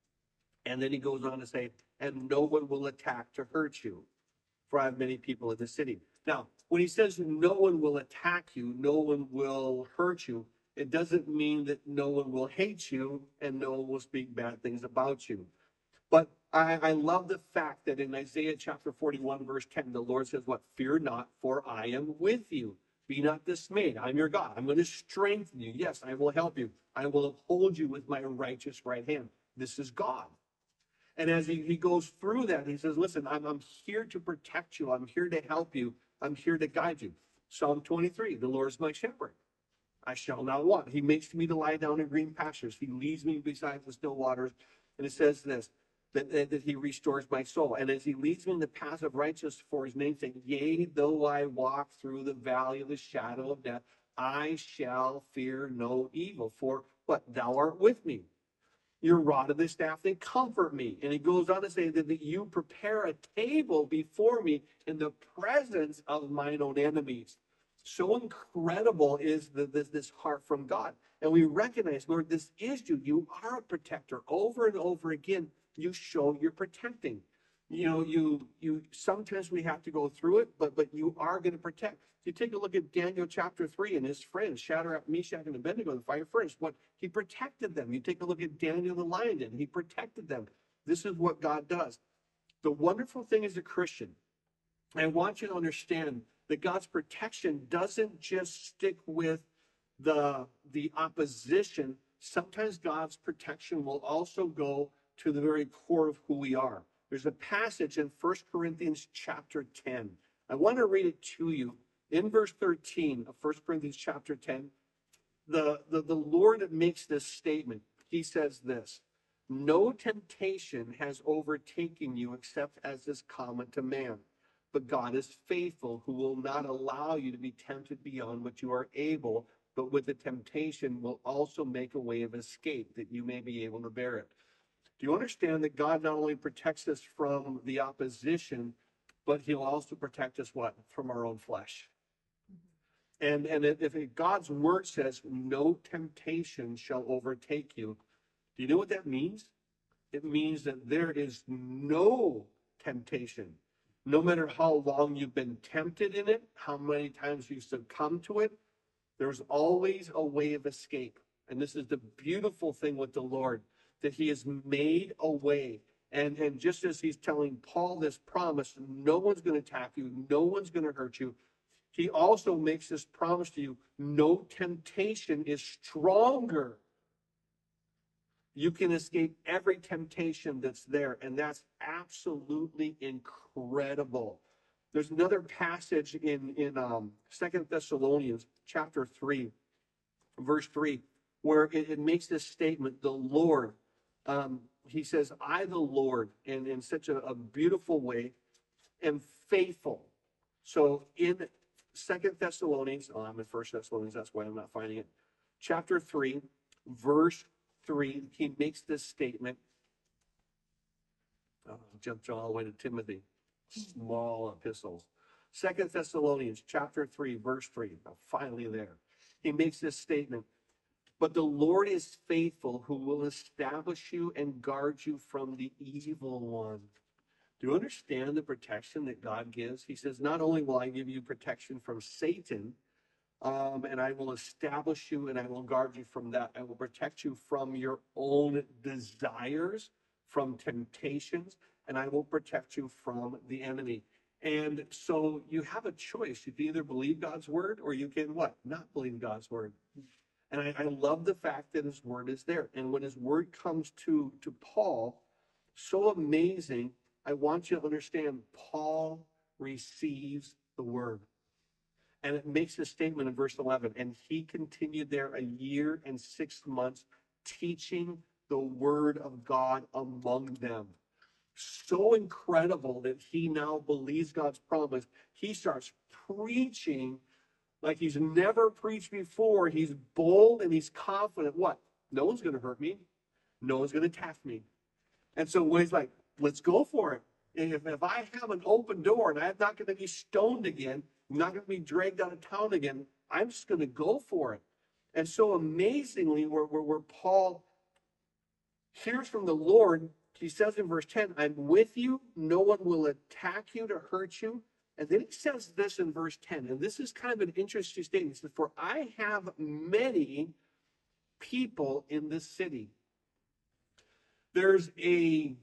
And then he goes on to say, and no one will attack to hurt you, for I have many people in the city. Now, when he says no one will attack you, no one will hurt you, it doesn't mean that no one will hate you and no one will speak bad things about you. But I, I love the fact that in Isaiah chapter forty-one, verse ten, the Lord says, what? Fear not, for I am with you. Be not dismayed. I'm your God. I'm going to strengthen you. Yes, I will help you. I will uphold you with my righteous right hand. This is God. And as he, he goes through that, he says, listen, I'm, I'm here to protect you. I'm here to help you. I'm here to guide you. Psalm twenty-three, the Lord is my shepherd. I shall not want. He makes me to lie down in green pastures. He leads me beside the still waters. And it says this, that, that, that he restores my soul. And as he leads me in the path of righteousness for his name's sake, yea, though I walk through the valley of the shadow of death, I shall fear no evil. For what? Thou art with me. Your rod and the staff, they comfort me. And he goes on to say that, that you prepare a table before me in the presence of mine own enemies. So incredible is the, this, this heart from God. And we recognize, Lord, this is you. You are a protector. Over and over again, you show you're protecting. You know, you you sometimes we have to go through it, but but you are going to protect. You take a look at Daniel chapter three and his friends, Shadrach, Meshach, and Abednego, the fire furnace. What he protected them. You take a look at Daniel the lion den. He protected them. This is what God does. The wonderful thing as a Christian, I want you to understand that God's protection doesn't just stick with the the opposition. Sometimes God's protection will also go to the very core of who we are. There's a passage in First Corinthians chapter ten. I want to read it to you. In verse thirteen of First Corinthians chapter ten, the, the, the Lord makes this statement. He says this, no temptation has overtaken you except as is common to man. But God is faithful, who will not allow you to be tempted beyond what you are able, but with the temptation will also make a way of escape that you may be able to bear it. Do you understand that God not only protects us from the opposition, but he'll also protect us what? From our own flesh. And, and if God's word says, no temptation shall overtake you, do you know what that means? It means that there is no temptation. No matter how long you've been tempted in it, how many times you succumb to it, there's always a way of escape. And this is the beautiful thing with the Lord, that he has made a way. And, and just as he's telling Paul this promise, no one's going to attack you, no one's going to hurt you, he also makes this promise to you, no temptation is stronger. You can escape every temptation that's there, and that's absolutely incredible. There's another passage in, in um, Second Thessalonians chapter three, verse three, where it, it makes this statement, the Lord, um, he says, I, the Lord, and in such a, a beautiful way, am faithful. So in Second Thessalonians, oh, I'm in First Thessalonians, that's why I'm not finding it. Chapter three, verse three, he makes this statement. Oh, jumped all the way to Timothy, small epistles. Second Thessalonians chapter three, verse three, I'm finally there. He makes this statement. But the Lord is faithful, who will establish you and guard you from the evil one. Do you understand the protection that God gives? He says, not only will I give you protection from Satan, um, and I will establish you and I will guard you from that. I will protect you from your own desires, from temptations, and I will protect you from the enemy. And so you have a choice. You can either believe God's word or you can what? Not believe God's word. And I, I love the fact that his word is there. And when his word comes to, to Paul, so amazing, I want you to understand, Paul receives the word. And it makes a statement in verse eleven, and he continued there a year and six months, teaching the word of God among them. So incredible that he now believes God's promise. He starts preaching like he's never preached before. He's bold and he's confident. What? No one's going to hurt me. No one's going to attack me. And so when he's like, let's go for it. And if, if I have an open door and I'm not going to be stoned again, I'm not going to be dragged out of town again, I'm just going to go for it. And so amazingly, where, where, where Paul hears from the Lord, he says in verse ten, I'm with you. No one will attack you to hurt you. And then he says this in verse ten, and this is kind of an interesting statement. He says, for I have many people in this city. There's a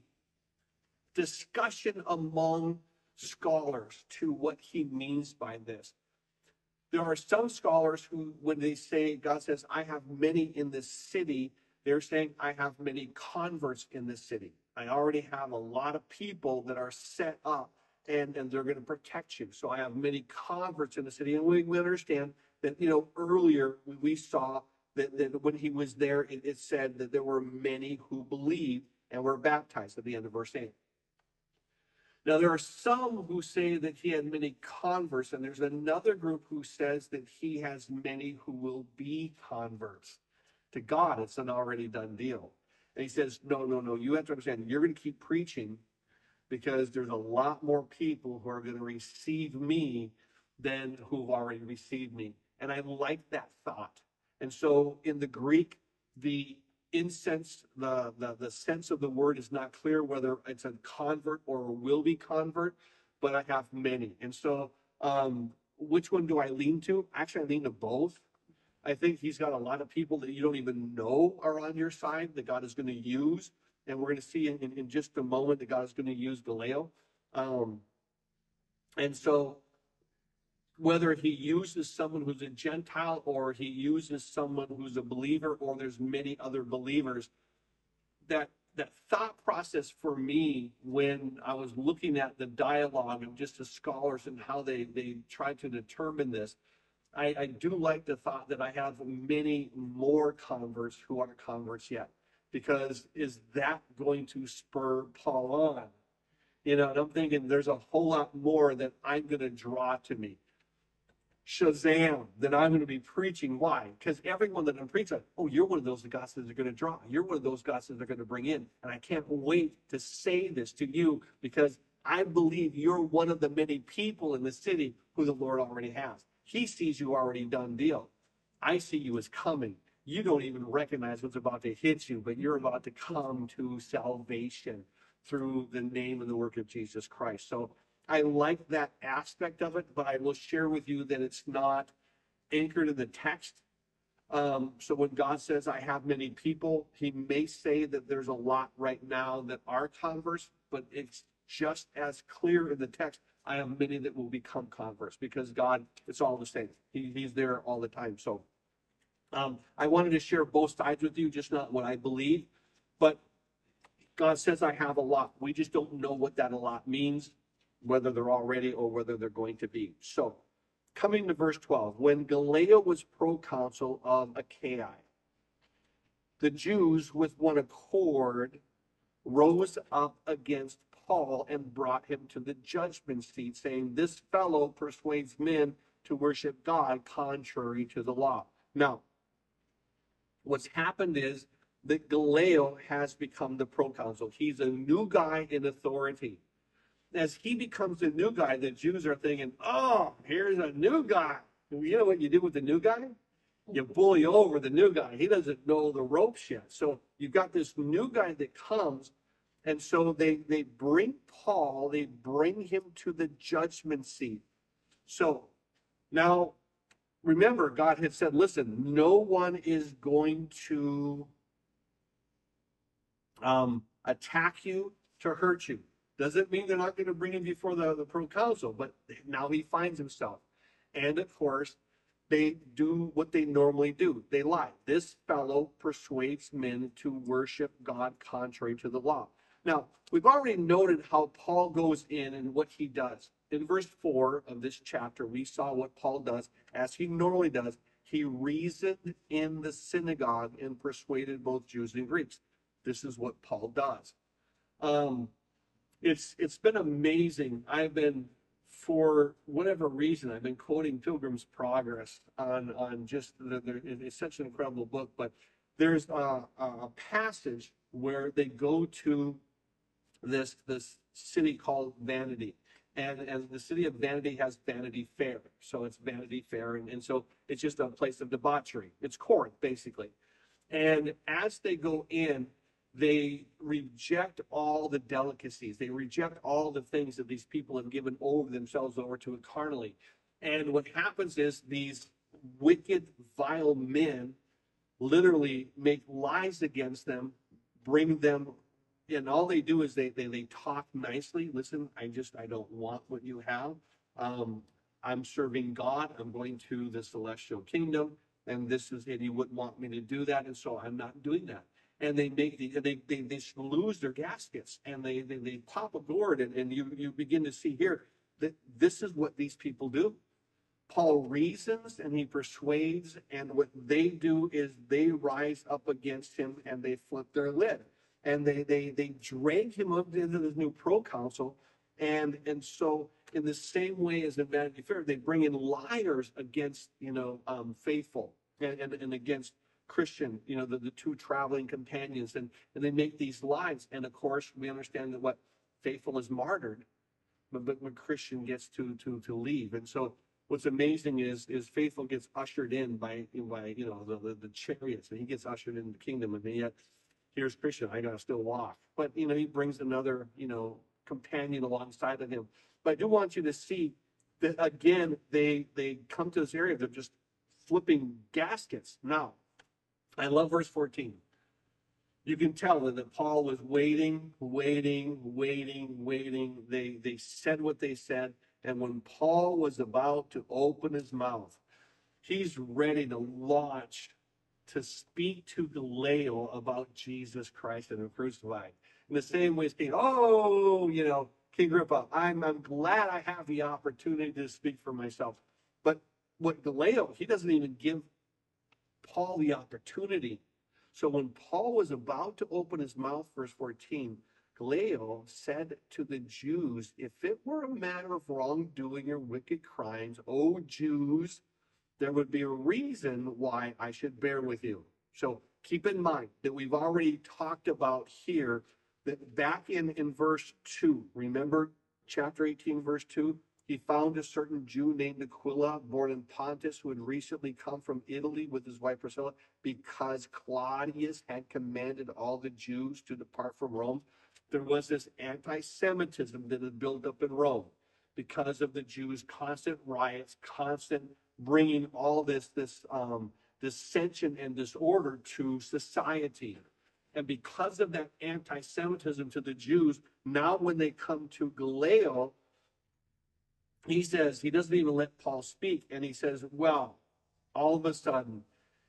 discussion among scholars to what he means by this. There are some scholars who, when they say, God says, I have many in this city, they're saying, I have many converts in this city. I already have a lot of people that are set up and, and they're going to protect you. So I have many converts in the city. And we, we understand that, you know, earlier we saw that, that when he was there, it, it said that there were many who believed and were baptized at the end of verse eight. Now, there are some who say that he had many converts, and there's another group who says that he has many who will be converts. To God, it's an already done deal. And he says, no, no, no, you have to understand, you're going to keep preaching because there's a lot more people who are going to receive me than who've already received me. And I like that thought. And so in the Greek, the incense, the, the, the sense of the word is not clear whether it's a convert or a will be convert, but I have many. And so um, which one do I lean to? Actually, I lean to both. I think he's got a lot of people that you don't even know are on your side that God is going to use. And we're going to see in, in, in just a moment that God is going to use Gallio. Um, and so whether he uses someone who's a Gentile or he uses someone who's a believer or there's many other believers, that that thought process for me when I was looking at the dialogue of just the scholars and how they, they tried to determine this, I, I do like the thought that I have many more converts who aren't converts yet. Because is that going to spur Paul on? You know, and I'm thinking there's a whole lot more that I'm going to draw to me. Shazam, that I'm going to be preaching. Why? Because everyone that I'm preaching, oh, you're one of those that God says they're going to draw. You're one of those God says they're going to bring in. And I can't wait to say this to you because I believe you're one of the many people in the city who the Lord already has. He sees you already done deal. I see you as coming. You don't even recognize what's about to hit you, but you're about to come to salvation through the name and the work of Jesus Christ. So I like that aspect of it, but I will share with you that it's not anchored in the text. Um, so when God says, I have many people, he may say that there's a lot right now that are converts, but it's just as clear in the text. I have many that will become converts because God, it's all the same. He, he's there all the time. So um, I wanted to share both sides with you, just not what I believe, but God says I have a lot. We just don't know what that a lot means, whether they're already or whether they're going to be. So coming to verse twelve, when Gallio was proconsul of Achaia, the Jews with one accord rose up against Paul and brought him to the judgment seat, saying, this fellow persuades men to worship God contrary to the law. Now, what's happened is that Gallio has become the proconsul. He's a new guy in authority. As he becomes a new guy, the Jews are thinking, oh, here's a new guy. You know what you do with the new guy? You bully over the new guy. He doesn't know the ropes yet. So you've got this new guy that comes, and so they, they bring Paul, they bring him to the judgment seat. So now, remember, God had said, listen, no one is going to um, attack you to hurt you. Doesn't mean they're not going to bring him before the, the proconsul, but now he finds himself. And of course, they do what they normally do. They lie. This fellow persuades men to worship God contrary to the law. Now, we've already noted how Paul goes in and what he does. in verse four of this chapter, we saw what Paul does, as he normally does. He reasoned in the synagogue and persuaded both Jews and Greeks. This is what Paul does. Um, it's it's been amazing. I've been, for whatever reason, I've been quoting Pilgrim's Progress on on just the, the it's such an incredible book. But there's a, a passage where they go to this this city called Vanity. And, and the city of Vanity has Vanity Fair. So it's Vanity Fair. And, and so it's just a place of debauchery. It's Corinth, basically. And as they go in, they reject all the delicacies. They reject all the things that these people have given over themselves over to it carnally. And what happens is these wicked, vile men literally make lies against them, bring them, and all they do is they, they they talk nicely. Listen, I just, I don't want what you have. Um, I'm serving God. I'm going to the celestial kingdom. And this is it. He wouldn't want me to do that. And so I'm not doing that. And they make the, they, they, they lose their gaskets and they, they, they pop a gourd. And, and you, you begin to see here that this is what these people do. Paul reasons and he persuades. And what they do is they rise up against him and they flip their lid. And they they they drag him up into this new proconsul, and and so in the same way as in Vanity Fair, they bring in liars against you know um, faithful and, and and against Christian, you know the, the two traveling companions, and and they make these lies. And of course, we understand that what faithful is martyred, but but when Christian gets to to to leave, and so what's amazing is is faithful gets ushered in by by you know the the, the chariots, and he gets ushered into the kingdom, and yet. Here's Christian, I gotta still walk. But, you know, he brings another, you know, companion alongside of him. But I do want you to see that, again, they they come to this area, they're just flipping gaskets. Now, I love verse fourteen. You can tell that Paul was waiting, waiting, waiting, waiting. They, they said what they said. And when Paul was about to open his mouth, he's ready to launch to speak to Gallio about Jesus Christ and him crucified. In the same way as King, oh, you know, King Agrippa, I'm, I'm glad I have the opportunity to speak for myself. But what Gallio, he doesn't even give Paul the opportunity. So when Paul was about to open his mouth, verse fourteen, Gallio said to the Jews, if it were a matter of wrongdoing or wicked crimes, O Jews, there would be a reason why I should bear with you. So keep in mind that we've already talked about here that back in, in verse two, remember chapter eighteen, verse two, he found a certain Jew named Aquila, born in Pontus, who had recently come from Italy with his wife Priscilla, because Claudius had commanded all the Jews to depart from Rome. There was this anti-Semitism that had built up in Rome because of the Jews' constant riots, constant bringing all this this um, dissension and disorder to society. And because of that anti-Semitism to the Jews, now when they come to Gallio, he says, he doesn't even let Paul speak. And he says, well, all of a sudden,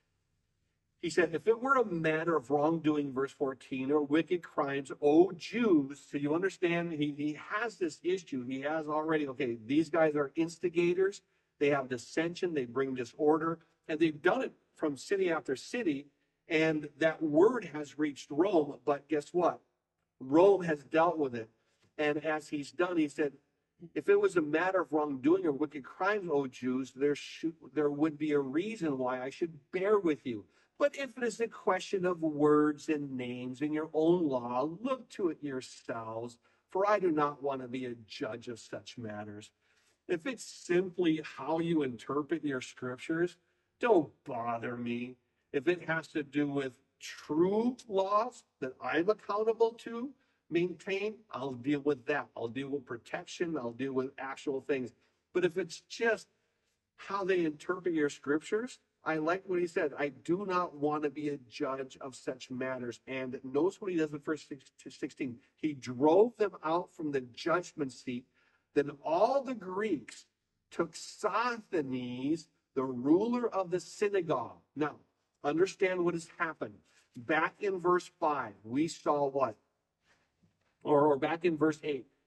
he said, if it were a matter of wrongdoing, verse fourteen, or wicked crimes, O Jews, so you understand, he, he has this issue. He has already, okay, these guys are instigators. They have dissension, they bring disorder, and they've done it from city after city, and that word has reached Rome, but guess what? Rome has dealt with it. And as he's done, he said, if it was a matter of wrongdoing or wicked crimes, O Jews, there should, there would be a reason why I should bear with you. But if it is a question of words and names in your own law, look to it yourselves, for I do not want to be a judge of such matters. If it's simply how you interpret your scriptures, don't bother me. If it has to do with true laws that I'm accountable to maintain, I'll deal with that. I'll deal with protection. I'll deal with actual things. But if it's just how they interpret your scriptures, I like what he said. I do not want to be a judge of such matters. And notice what he does in verse sixteen. He drove them out from the judgment seat. Then all the Greeks took Sosthenes, the ruler of the synagogue. Now, understand what has happened. Back in verse five, we saw what? Or, or back in verse eight,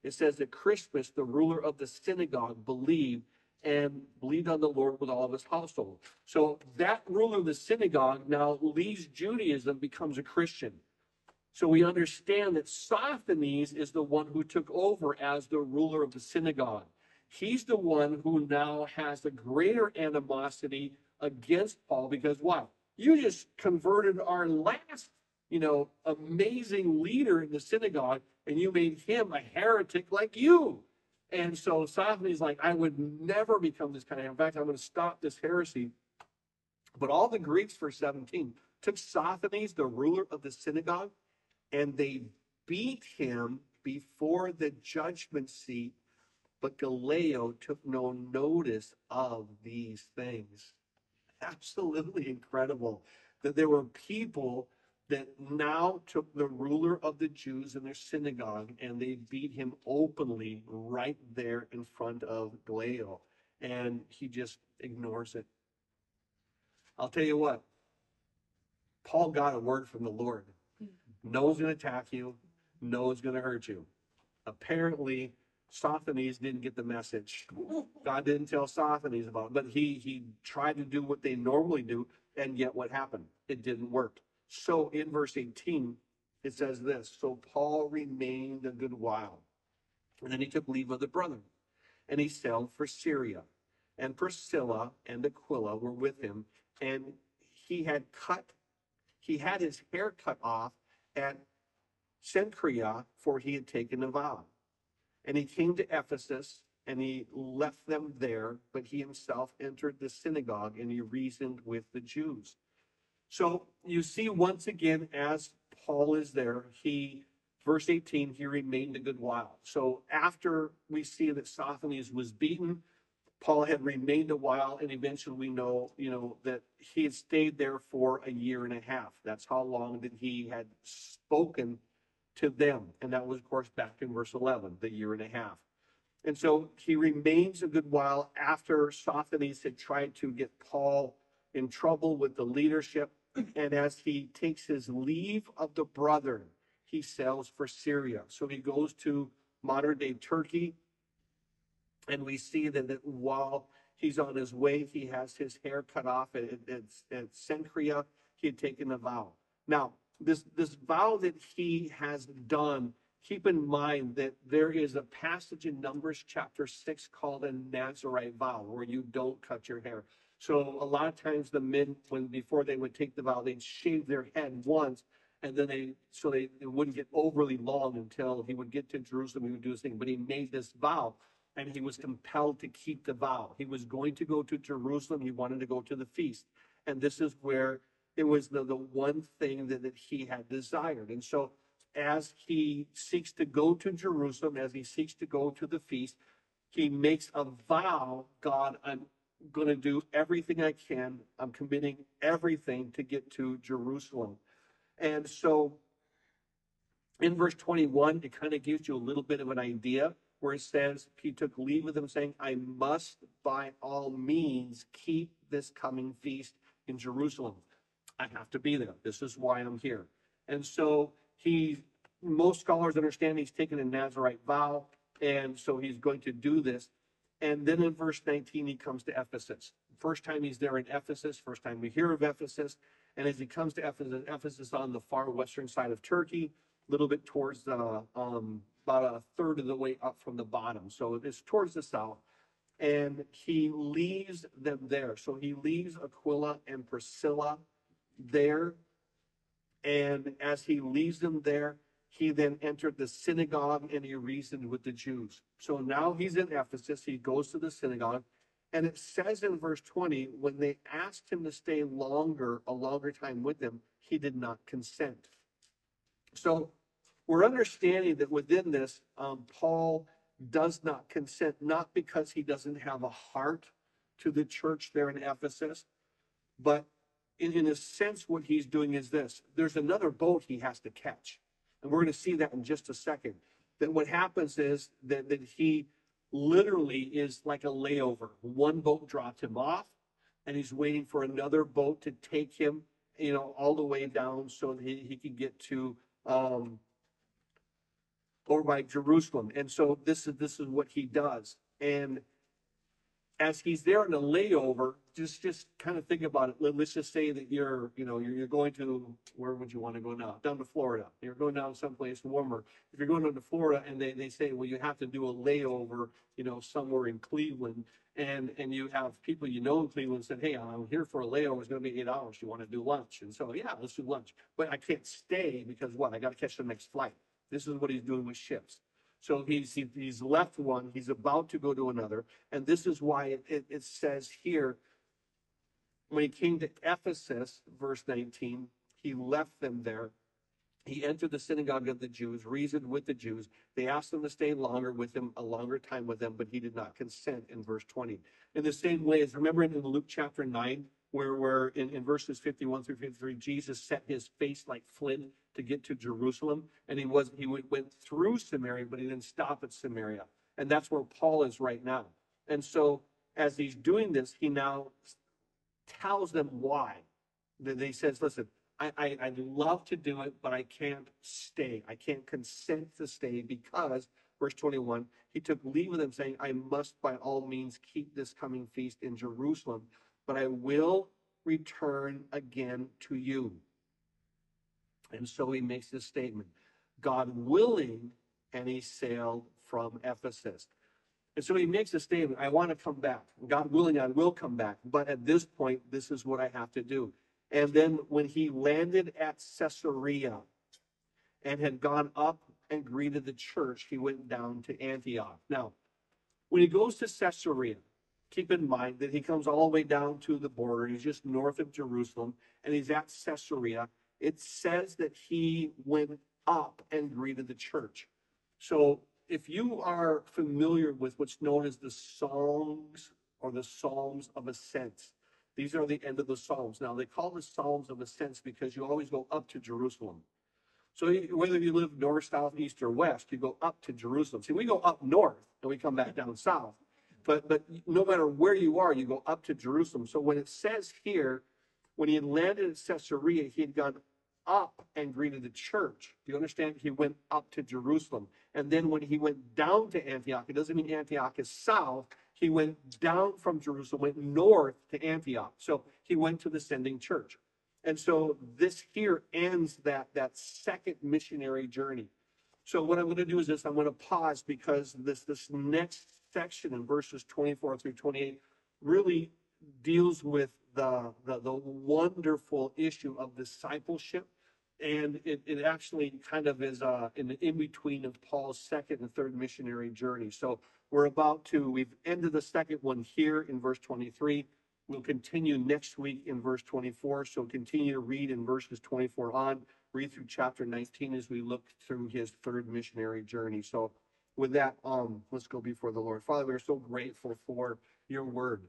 It says that Crispus, the ruler of the synagogue, believed and believed on the Lord with all of his household. So that ruler of the synagogue now leaves Judaism, becomes a Christian. So we understand that Sosthenes is the one who took over as the ruler of the synagogue. He's the one who now has a greater animosity against Paul because what? You just converted our last, you know, amazing leader in the synagogue, and you made him a heretic like you. And so Sosthenes is like, I would never become this kind of, in fact, I'm going to stop this heresy. But all the Greeks, verse seventeen, took Sosthenes, the ruler of the synagogue, and they beat him before the judgment seat, but Gallio took no notice of these things. Absolutely incredible that there were people that now took the ruler of the Jews in their synagogue and they beat him openly right there in front of Gallio. And he just ignores it. I'll tell you what, Paul got a word from the Lord. No one's going to attack you. No one's going to hurt you. Apparently, Sosthenes didn't get the message. God didn't tell Sosthenes about it, but he, he tried to do what they normally do, and yet what happened? It didn't work. So in verse eighteen, it says this, so Paul remained a good while, and then he took leave of the brethren, and he sailed for Syria. And Priscilla and Aquila were with him, and he had cut, he had his hair cut off at Cenchrea, for he had taken a vow. And he came to Ephesus, and he left them there, but he himself entered the synagogue, and he reasoned with the Jews. So you see, once again, as Paul is there, he, verse eighteen, he remained a good while. So after we see that Sosthenes was beaten, Paul had remained a while, and eventually we know, you know, that he had stayed there for a year and a half. That's how long that he had spoken to them. And that was, of course, back in verse eleven, the year and a half. And so he remains a good while after Sosthenes had tried to get Paul in trouble with the leadership. And as he takes his leave of the brethren, he sails for Syria. So he goes to modern day Turkey. And we see that, that while he's on his way, he has his hair cut off at, at, at Cenchrea. He had taken a vow. Now, this, this vow that he has done, keep in mind that there is a passage in Numbers chapter six called a Nazirite vow, where you don't cut your hair. So a lot of times the men, when before they would take the vow, they'd shave their head once, and then they, so they, it wouldn't get overly long until he would get to Jerusalem, he would do his thing. But he made this vow, and he was compelled to keep the vow. He was going to go to Jerusalem. He wanted to go to the feast. And this is where it was the, the one thing that, that he had desired. And so as he seeks to go to Jerusalem, as he seeks to go to the feast, he makes a vow, God, I'm going to do everything I can. I'm committing everything to get to Jerusalem. And so in verse twenty-one, it kind of gives you a little bit of an idea, where it says he took leave of them, saying, I must by all means keep this coming feast in Jerusalem. I have to be there. This is why I'm here. And so he, most scholars understand he's taken a Nazirite vow, and so he's going to do this. And then in verse nineteen, he comes to Ephesus. First time he's there in Ephesus, first time we hear of Ephesus. And as he comes to Ephesus, Ephesus on the far western side of Turkey, a little bit towards the, um, about a third of the way up from the bottom. So it's towards the south. And he leaves them there. So he leaves Aquila and Priscilla there. And as he leaves them there, he then entered the synagogue and he reasoned with the Jews. So now he's in Ephesus. He goes to the synagogue. And it says in verse twenty, when they asked him to stay longer, a longer time with them, he did not consent. So we're understanding that within this, um, Paul does not consent, not because he doesn't have a heart to the church there in Ephesus, but in, in a sense, what he's doing is this. There's another boat he has to catch. And we're going to see that in just a second. That what happens is that, that he literally is like a layover. One boat dropped him off, and he's waiting for another boat to take him, you know, all the way down so that he, he can get to um, over by Jerusalem. And so this is this is what he does. And as he's there on a layover, just just kind of think about it. Let- Let's just say that you're, you know, you're, you're going to, where would you want to go now? Down to Florida. You're going down someplace warmer. If you're going down to Florida and they, they say, well, you have to do a layover, you know, somewhere in Cleveland, and and you have people you know in Cleveland said, hey, I'm here for a layover. It's going to be eight hours. You want to do lunch? And so, yeah, let's do lunch. But I can't stay because what? I got to catch the next flight. This is what he's doing with ships. So he's he, he's left one. He's about to go to another. And this is why it, it, it says here, when he came to Ephesus, verse nineteen, he left them there. He entered the synagogue of the Jews, reasoned with the Jews. They asked him to stay longer with him, a longer time with them, but he did not consent in verse twenty. In the same way as, remember in Luke chapter nine, where, where in, in verses fifty-one through fifty-three, Jesus set his face like flint to get to Jerusalem. And he was he went, went through Samaria, but he didn't stop at Samaria. And that's where Paul is right now. And so as he's doing this, he now tells them why. That he says, listen, I, I, I'd love to do it, but I can't stay. I can't consent to stay because, verse twenty-one, he took leave of them, saying, I must by all means keep this coming feast in Jerusalem, but I will return again to you. And so he makes this statement, God willing, and he sailed from Ephesus. And so he makes a statement, I want to come back. God willing, I will come back. But at this point, this is what I have to do. And then when he landed at Caesarea and had gone up and greeted the church, he went down to Antioch. Now, when he goes to Caesarea, keep in mind that he comes all the way down to the border. He's just north of Jerusalem, and he's at Caesarea. It says that he went up and greeted the church. So if you are familiar with what's known as the Songs or the Psalms of Ascent, these are the end of the Psalms. Now, they call the Psalms of Ascent because you always go up to Jerusalem. So whether you live north, south, east, or west, you go up to Jerusalem. See, we go up north and we come back down south. But but no matter where you are, you go up to Jerusalem. So when it says here, when he had landed at Caesarea, he had gone up and greeted the church. Do you understand? He went up to Jerusalem. And then when he went down to Antioch, it doesn't mean Antioch is south. He went down from Jerusalem, went north to Antioch. So he went to the sending church. And so this here ends that, that second missionary journey. So what I'm going to do is this, I'm going to pause because this, this next section in verses twenty-four through twenty-eight really deals with the, the, the wonderful issue of discipleship. And it, it actually kind of is uh, in the in-between of Paul's second and third missionary journey. So we're about to, we've ended the second one here in verse twenty-three. We'll continue next week in verse twenty-four. So continue to read in verses twenty-four on, read through chapter nineteen as we look through his third missionary journey. So with that, um, let's go before the Lord. Father, we are so grateful for your word.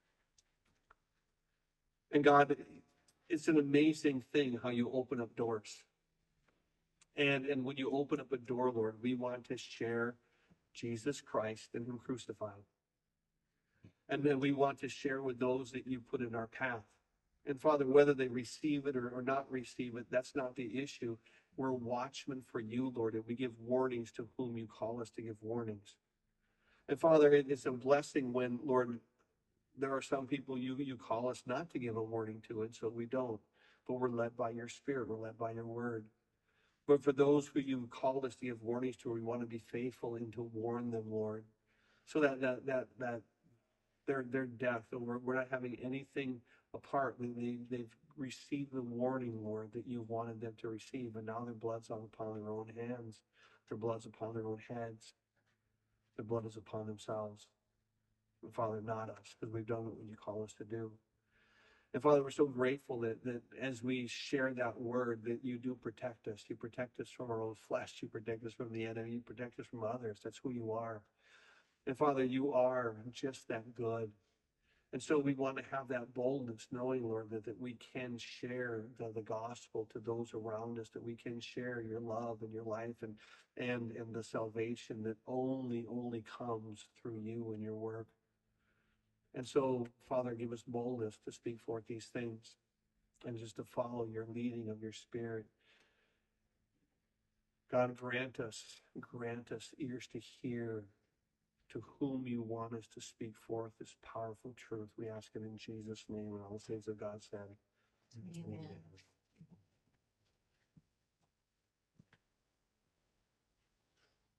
And God, it's an amazing thing how you open up doors. And, and when you open up a door, Lord, we want to share Jesus Christ and him crucified. And then we want to share with those that you put in our path. And Father, whether they receive it or, or not receive it, that's not the issue. We're watchmen for you, Lord, and we give warnings to whom you call us to give warnings. And Father, it, it's a blessing when, Lord, there are some people you, you call us not to give a warning to, and so we don't. But we're led by your Spirit, we're led by your word. But for those who you called us to give warnings to, we want to be faithful and to warn them, Lord, so that that that that their their death, and we're, we're not having anything apart. They, they've received the warning, Lord, that you wanted them to receive, and now their blood's upon their own hands, their blood's upon their own heads, their blood is upon themselves. And Father, not us, because we've done what you call us to do. And Father, we're so grateful that, that as we share that word, that you do protect us. You protect us from our own flesh. You protect us from the enemy. You protect us from others. That's who you are. And Father, you are just that good. And so we want to have that boldness, knowing, Lord, that, that we can share the, the gospel to those around us, that we can share your love and your life and, and, and the salvation that only, only comes through you and your work. And so, Father, give us boldness to speak forth these things and just to follow your leading of your Spirit. God, grant us, grant us ears to hear to whom you want us to speak forth this powerful truth. We ask it in Jesus' name, and all the saints of God said. Amen.